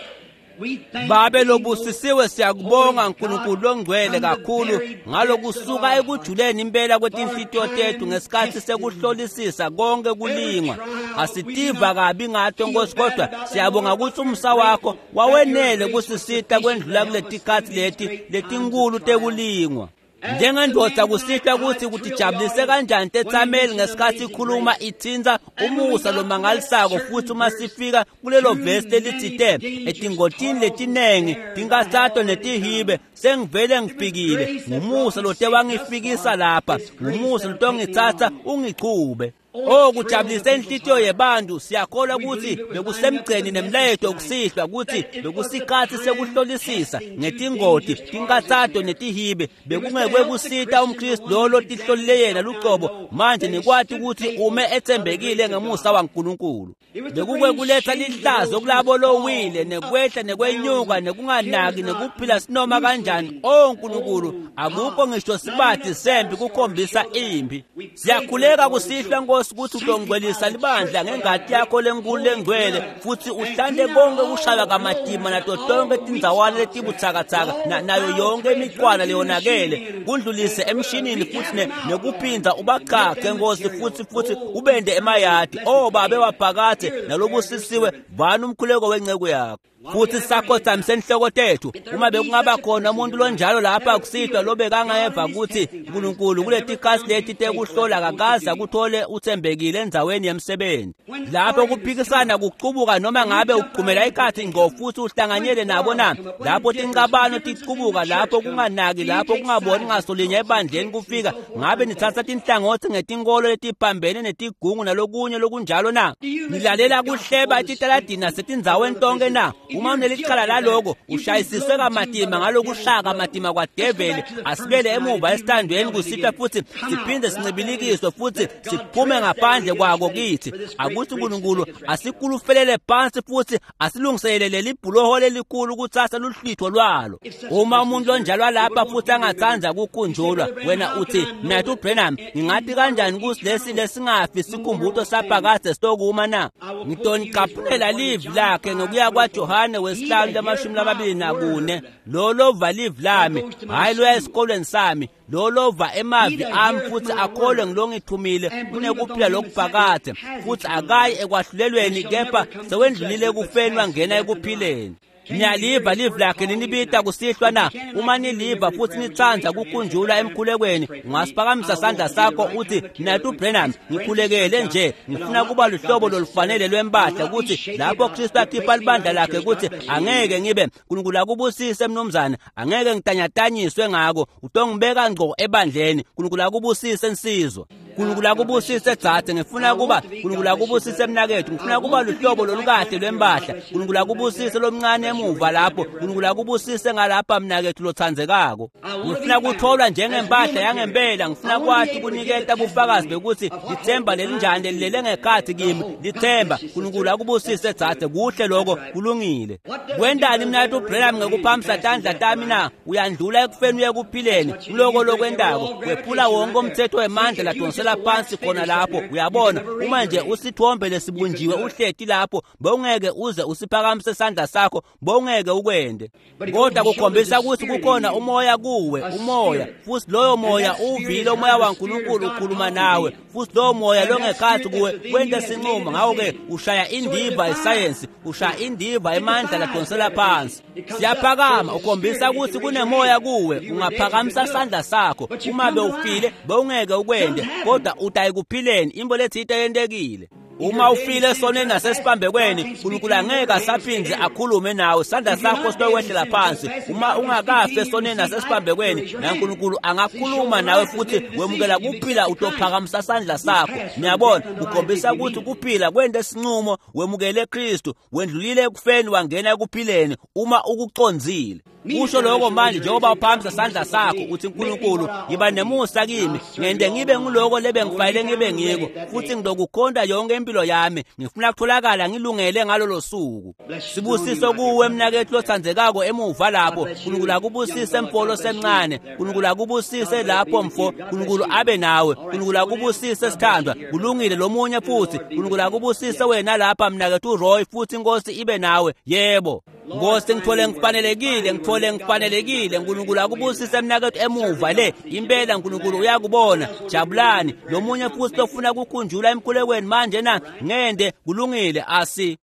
Babe lobusisiwe siyakubonga uNkulunkulu ongcwele kakhulu ngalokusuka ekujuleni impela kwetinhlitiyo tethu ngesikhathi sekuhlolisisa konke kulingwa asitiva kabi ngathi Nkosi kodwa siyabonga ukuthi umsa wakho wawenele kusisita kwendlula kuletikhathi leti letinkulu tekulingwa njengendvodza kusihla ukuthi kutijabulise kanjani tetsameli ngesikhathi ikhuluma ithinza umusa lomangalisako futhi uma sifika kulelo vesi lelithite etingotini letinengi tinkasato netihibe sengivele ngifikile ngumusa lote wangifikisa lapha ngumusa lotongitsatsa ungiqhube Oh kujabulisa inhlitiyo yebantu siyakholwa ukuthi bekusemgceni nemlayetho okusihlwa ukuthi bekusikhathi sekuhlolisisa ngetingoti tinkatsato netihibe bekungekwe kusita umKristu lo lotihlolile yena luqobo manje nikwati ukuthi ume ethembekile ngemusa waNkulunkulu bekukwe kuletha lihlazo kulabo lowile nekwehla nekwenyuka nekunganaki nekuphila sinoma kanjani oh Nkulunkulu akukho ngisho sibathi sembi kukhombisa impi siyakhuleka kusihlwa ukuthi utongcwelisa libandla ngengadi yakho lenkulu lengcwele futhi uhlande konke ushaya kamatima nato tonke tindzawana letibuthakathaka nayo yonke imiqwana leyonakele kundlulise emshinini futhi nekuphinza ubaqhaqhe Nkosi futhi futhi ubende emayadi oh babe waphakathe nalobusisiwe vana umkhuleko wenceku yakho futhi sakho sami senhloko tethu uma bekungaba khona umuntu lonjalo lapha kusihlwa lobe kangayeva ukuthi uNkulunkulu kuletikhathi leti tekuhlola kakaza kuthole uthembekile endzaweni yemsebenzi lapho kuphikisana kuqubuka noma ngabe uqhumela ikhathi ngofuthi uhlanganyele nabo na lapho tinkabano tiqubuka lapho kunganaki lapho kungaboni ngasolinye ebandleni kufika ngabe nithatha tinhlangothi ngetinkolo letiphambene netigungu nalokunye lokunjalo na nilalela kuhleba etitaladina setindzaweni tonke na uma unelicala laloko ushayisiswe kamatima ngalokushaka matima kwaDeveli asibele emuva esithandweni kusitha futhi siphinde sincibilikiswe futhi siphume ngaphandle kwako kithi akuthi uNkulunkulu asikulufelele phansi futhi asilungiselele libhuloho lelikhulu ukuthasa luhlitho lwalo uma umuntu onjalo lapha futhi angathanza kukhunjulwa wena uthi nathi uBrenham ngingathi kanjani kusi lesi lesingafi sikhumbuto saphakade sitokuma na ngitoniqaphulela live lakhe ngokuya kwaJohane wesihlanu lamashumi lamabili nakune lo lova live lami hayi lo esikolweni sami lo lova emavi ami futhi akholwe ngilongithumile kunekuphila lokuphakade futhi akayi ekwahlulelweni kepha sewendlulile kufeni wangena ekuphileni niyaliva live lakhe ninibita kusihlwa na uma niliva futhi nithanza kukhunjula emkhulekweni ungasiphakamisa sandla sakho uthi nathi uBrenham ngikhulekele nje ngifuna kuba luhlobo lolufanele lwempahla ukuthi lapho Kristu akhipha libandla lakhe ukuthi angeke ngibe uNkulunkulu akubusise mnumzana angeke ngitanyatanyiswe ngako utongibeka ngqo ebandleni uNkulunkulu akubusise insizwa uNkulunkulu akubusise Dzathe ngifuna kuba uNkulunkulu akubusise mnakethu ngifuna kuba luhlobo lolukade lwembahla uNkulunkulu akubusise lomncane emuva lapho uNkulunkulu akubusise ngalapha mnakethu lothandzekako ngifuna kutholwa njengempahla yangempela ngifuna kwathi kuniketa bufakazi bekuthi lithemba lelinjani lilele ngekhathi kimi lithemba uNkulunkulu akubusise Dzathe kuhle lokho kulungile kwendani mnathu uBranham ngekuphamisa tandla tami na uyandlula ekufeni uye kuphileni uloko lokwendako wephula wonke umthetho wemandla ladonsela phansi khona lapho uyabona uma nje usithombe lesibunjiwe uhleti lapho bowungeke uze usiphakamise isandla sakho bowungeke ukwende kodwa kukhombisa ukuthi kukhona umoya kuwe umoya futhi loyo moya uvile umoya waNkulunkulu ukhuluma nawe futhi loyo moya longekhathi kuwe kwende sinqumo ngawo ke ushaya indiva iscience ushaya indiva emandla ladonsela phansi siyaphakama ukhombisa ukuthi kunemoya kuwe ungaphakamisa isandla sakho uma bewufile bowungeke ukwende kodwa utayikuphileni imbo lethi itayentekile uma ufile soneni nasesibambekweni uNkulunkulu angeke asaphindze akhulume nawe isandla sakho siwehlela phansi uma ungakafe soneni nasesibambekweni naNkulunkulu angakhuluma nawe futhi wemukela kuphila utophakamisa isandla sakho niyabona ukhombisa ukuthi kuphila kwende isinqumo wemukele Kristu wendlulile ekufeni wangena ekuphileni uma ukuconzile kusho lokho manje njengoba uphamisa isandla sakho uthi uNkulunkulu ngiba nemusa kimi ngende ngibe ngiloko lebe ngifayile ngibe ngiko futhi ngidokukhonda yonke impilo yami ngifuna kutholakala ngilungele ngalolo suku sibusiso kuwe mnakethu lothandzekako emuva lapho uNkulunkulu akubusise empolo semncane uNkulunkulu akubusise lapho mfo uNkulunkulu abe nawe uNkulunkulu akubusise sithandwa kulungile lomunye futhi uNkulunkulu akubusise wena lapha mnakethu uRoy futhi inkosi ibe nawe yebo Nkosi ngithole ngifanelekile ngithole ngifanelekile uNkulunkulu akubusise mnakethu emuva le impela uNkulunkulu uyakubona jabulani lomunye futhi ofuna kukhunjula emkhulekweni manje na ngende kulungile asi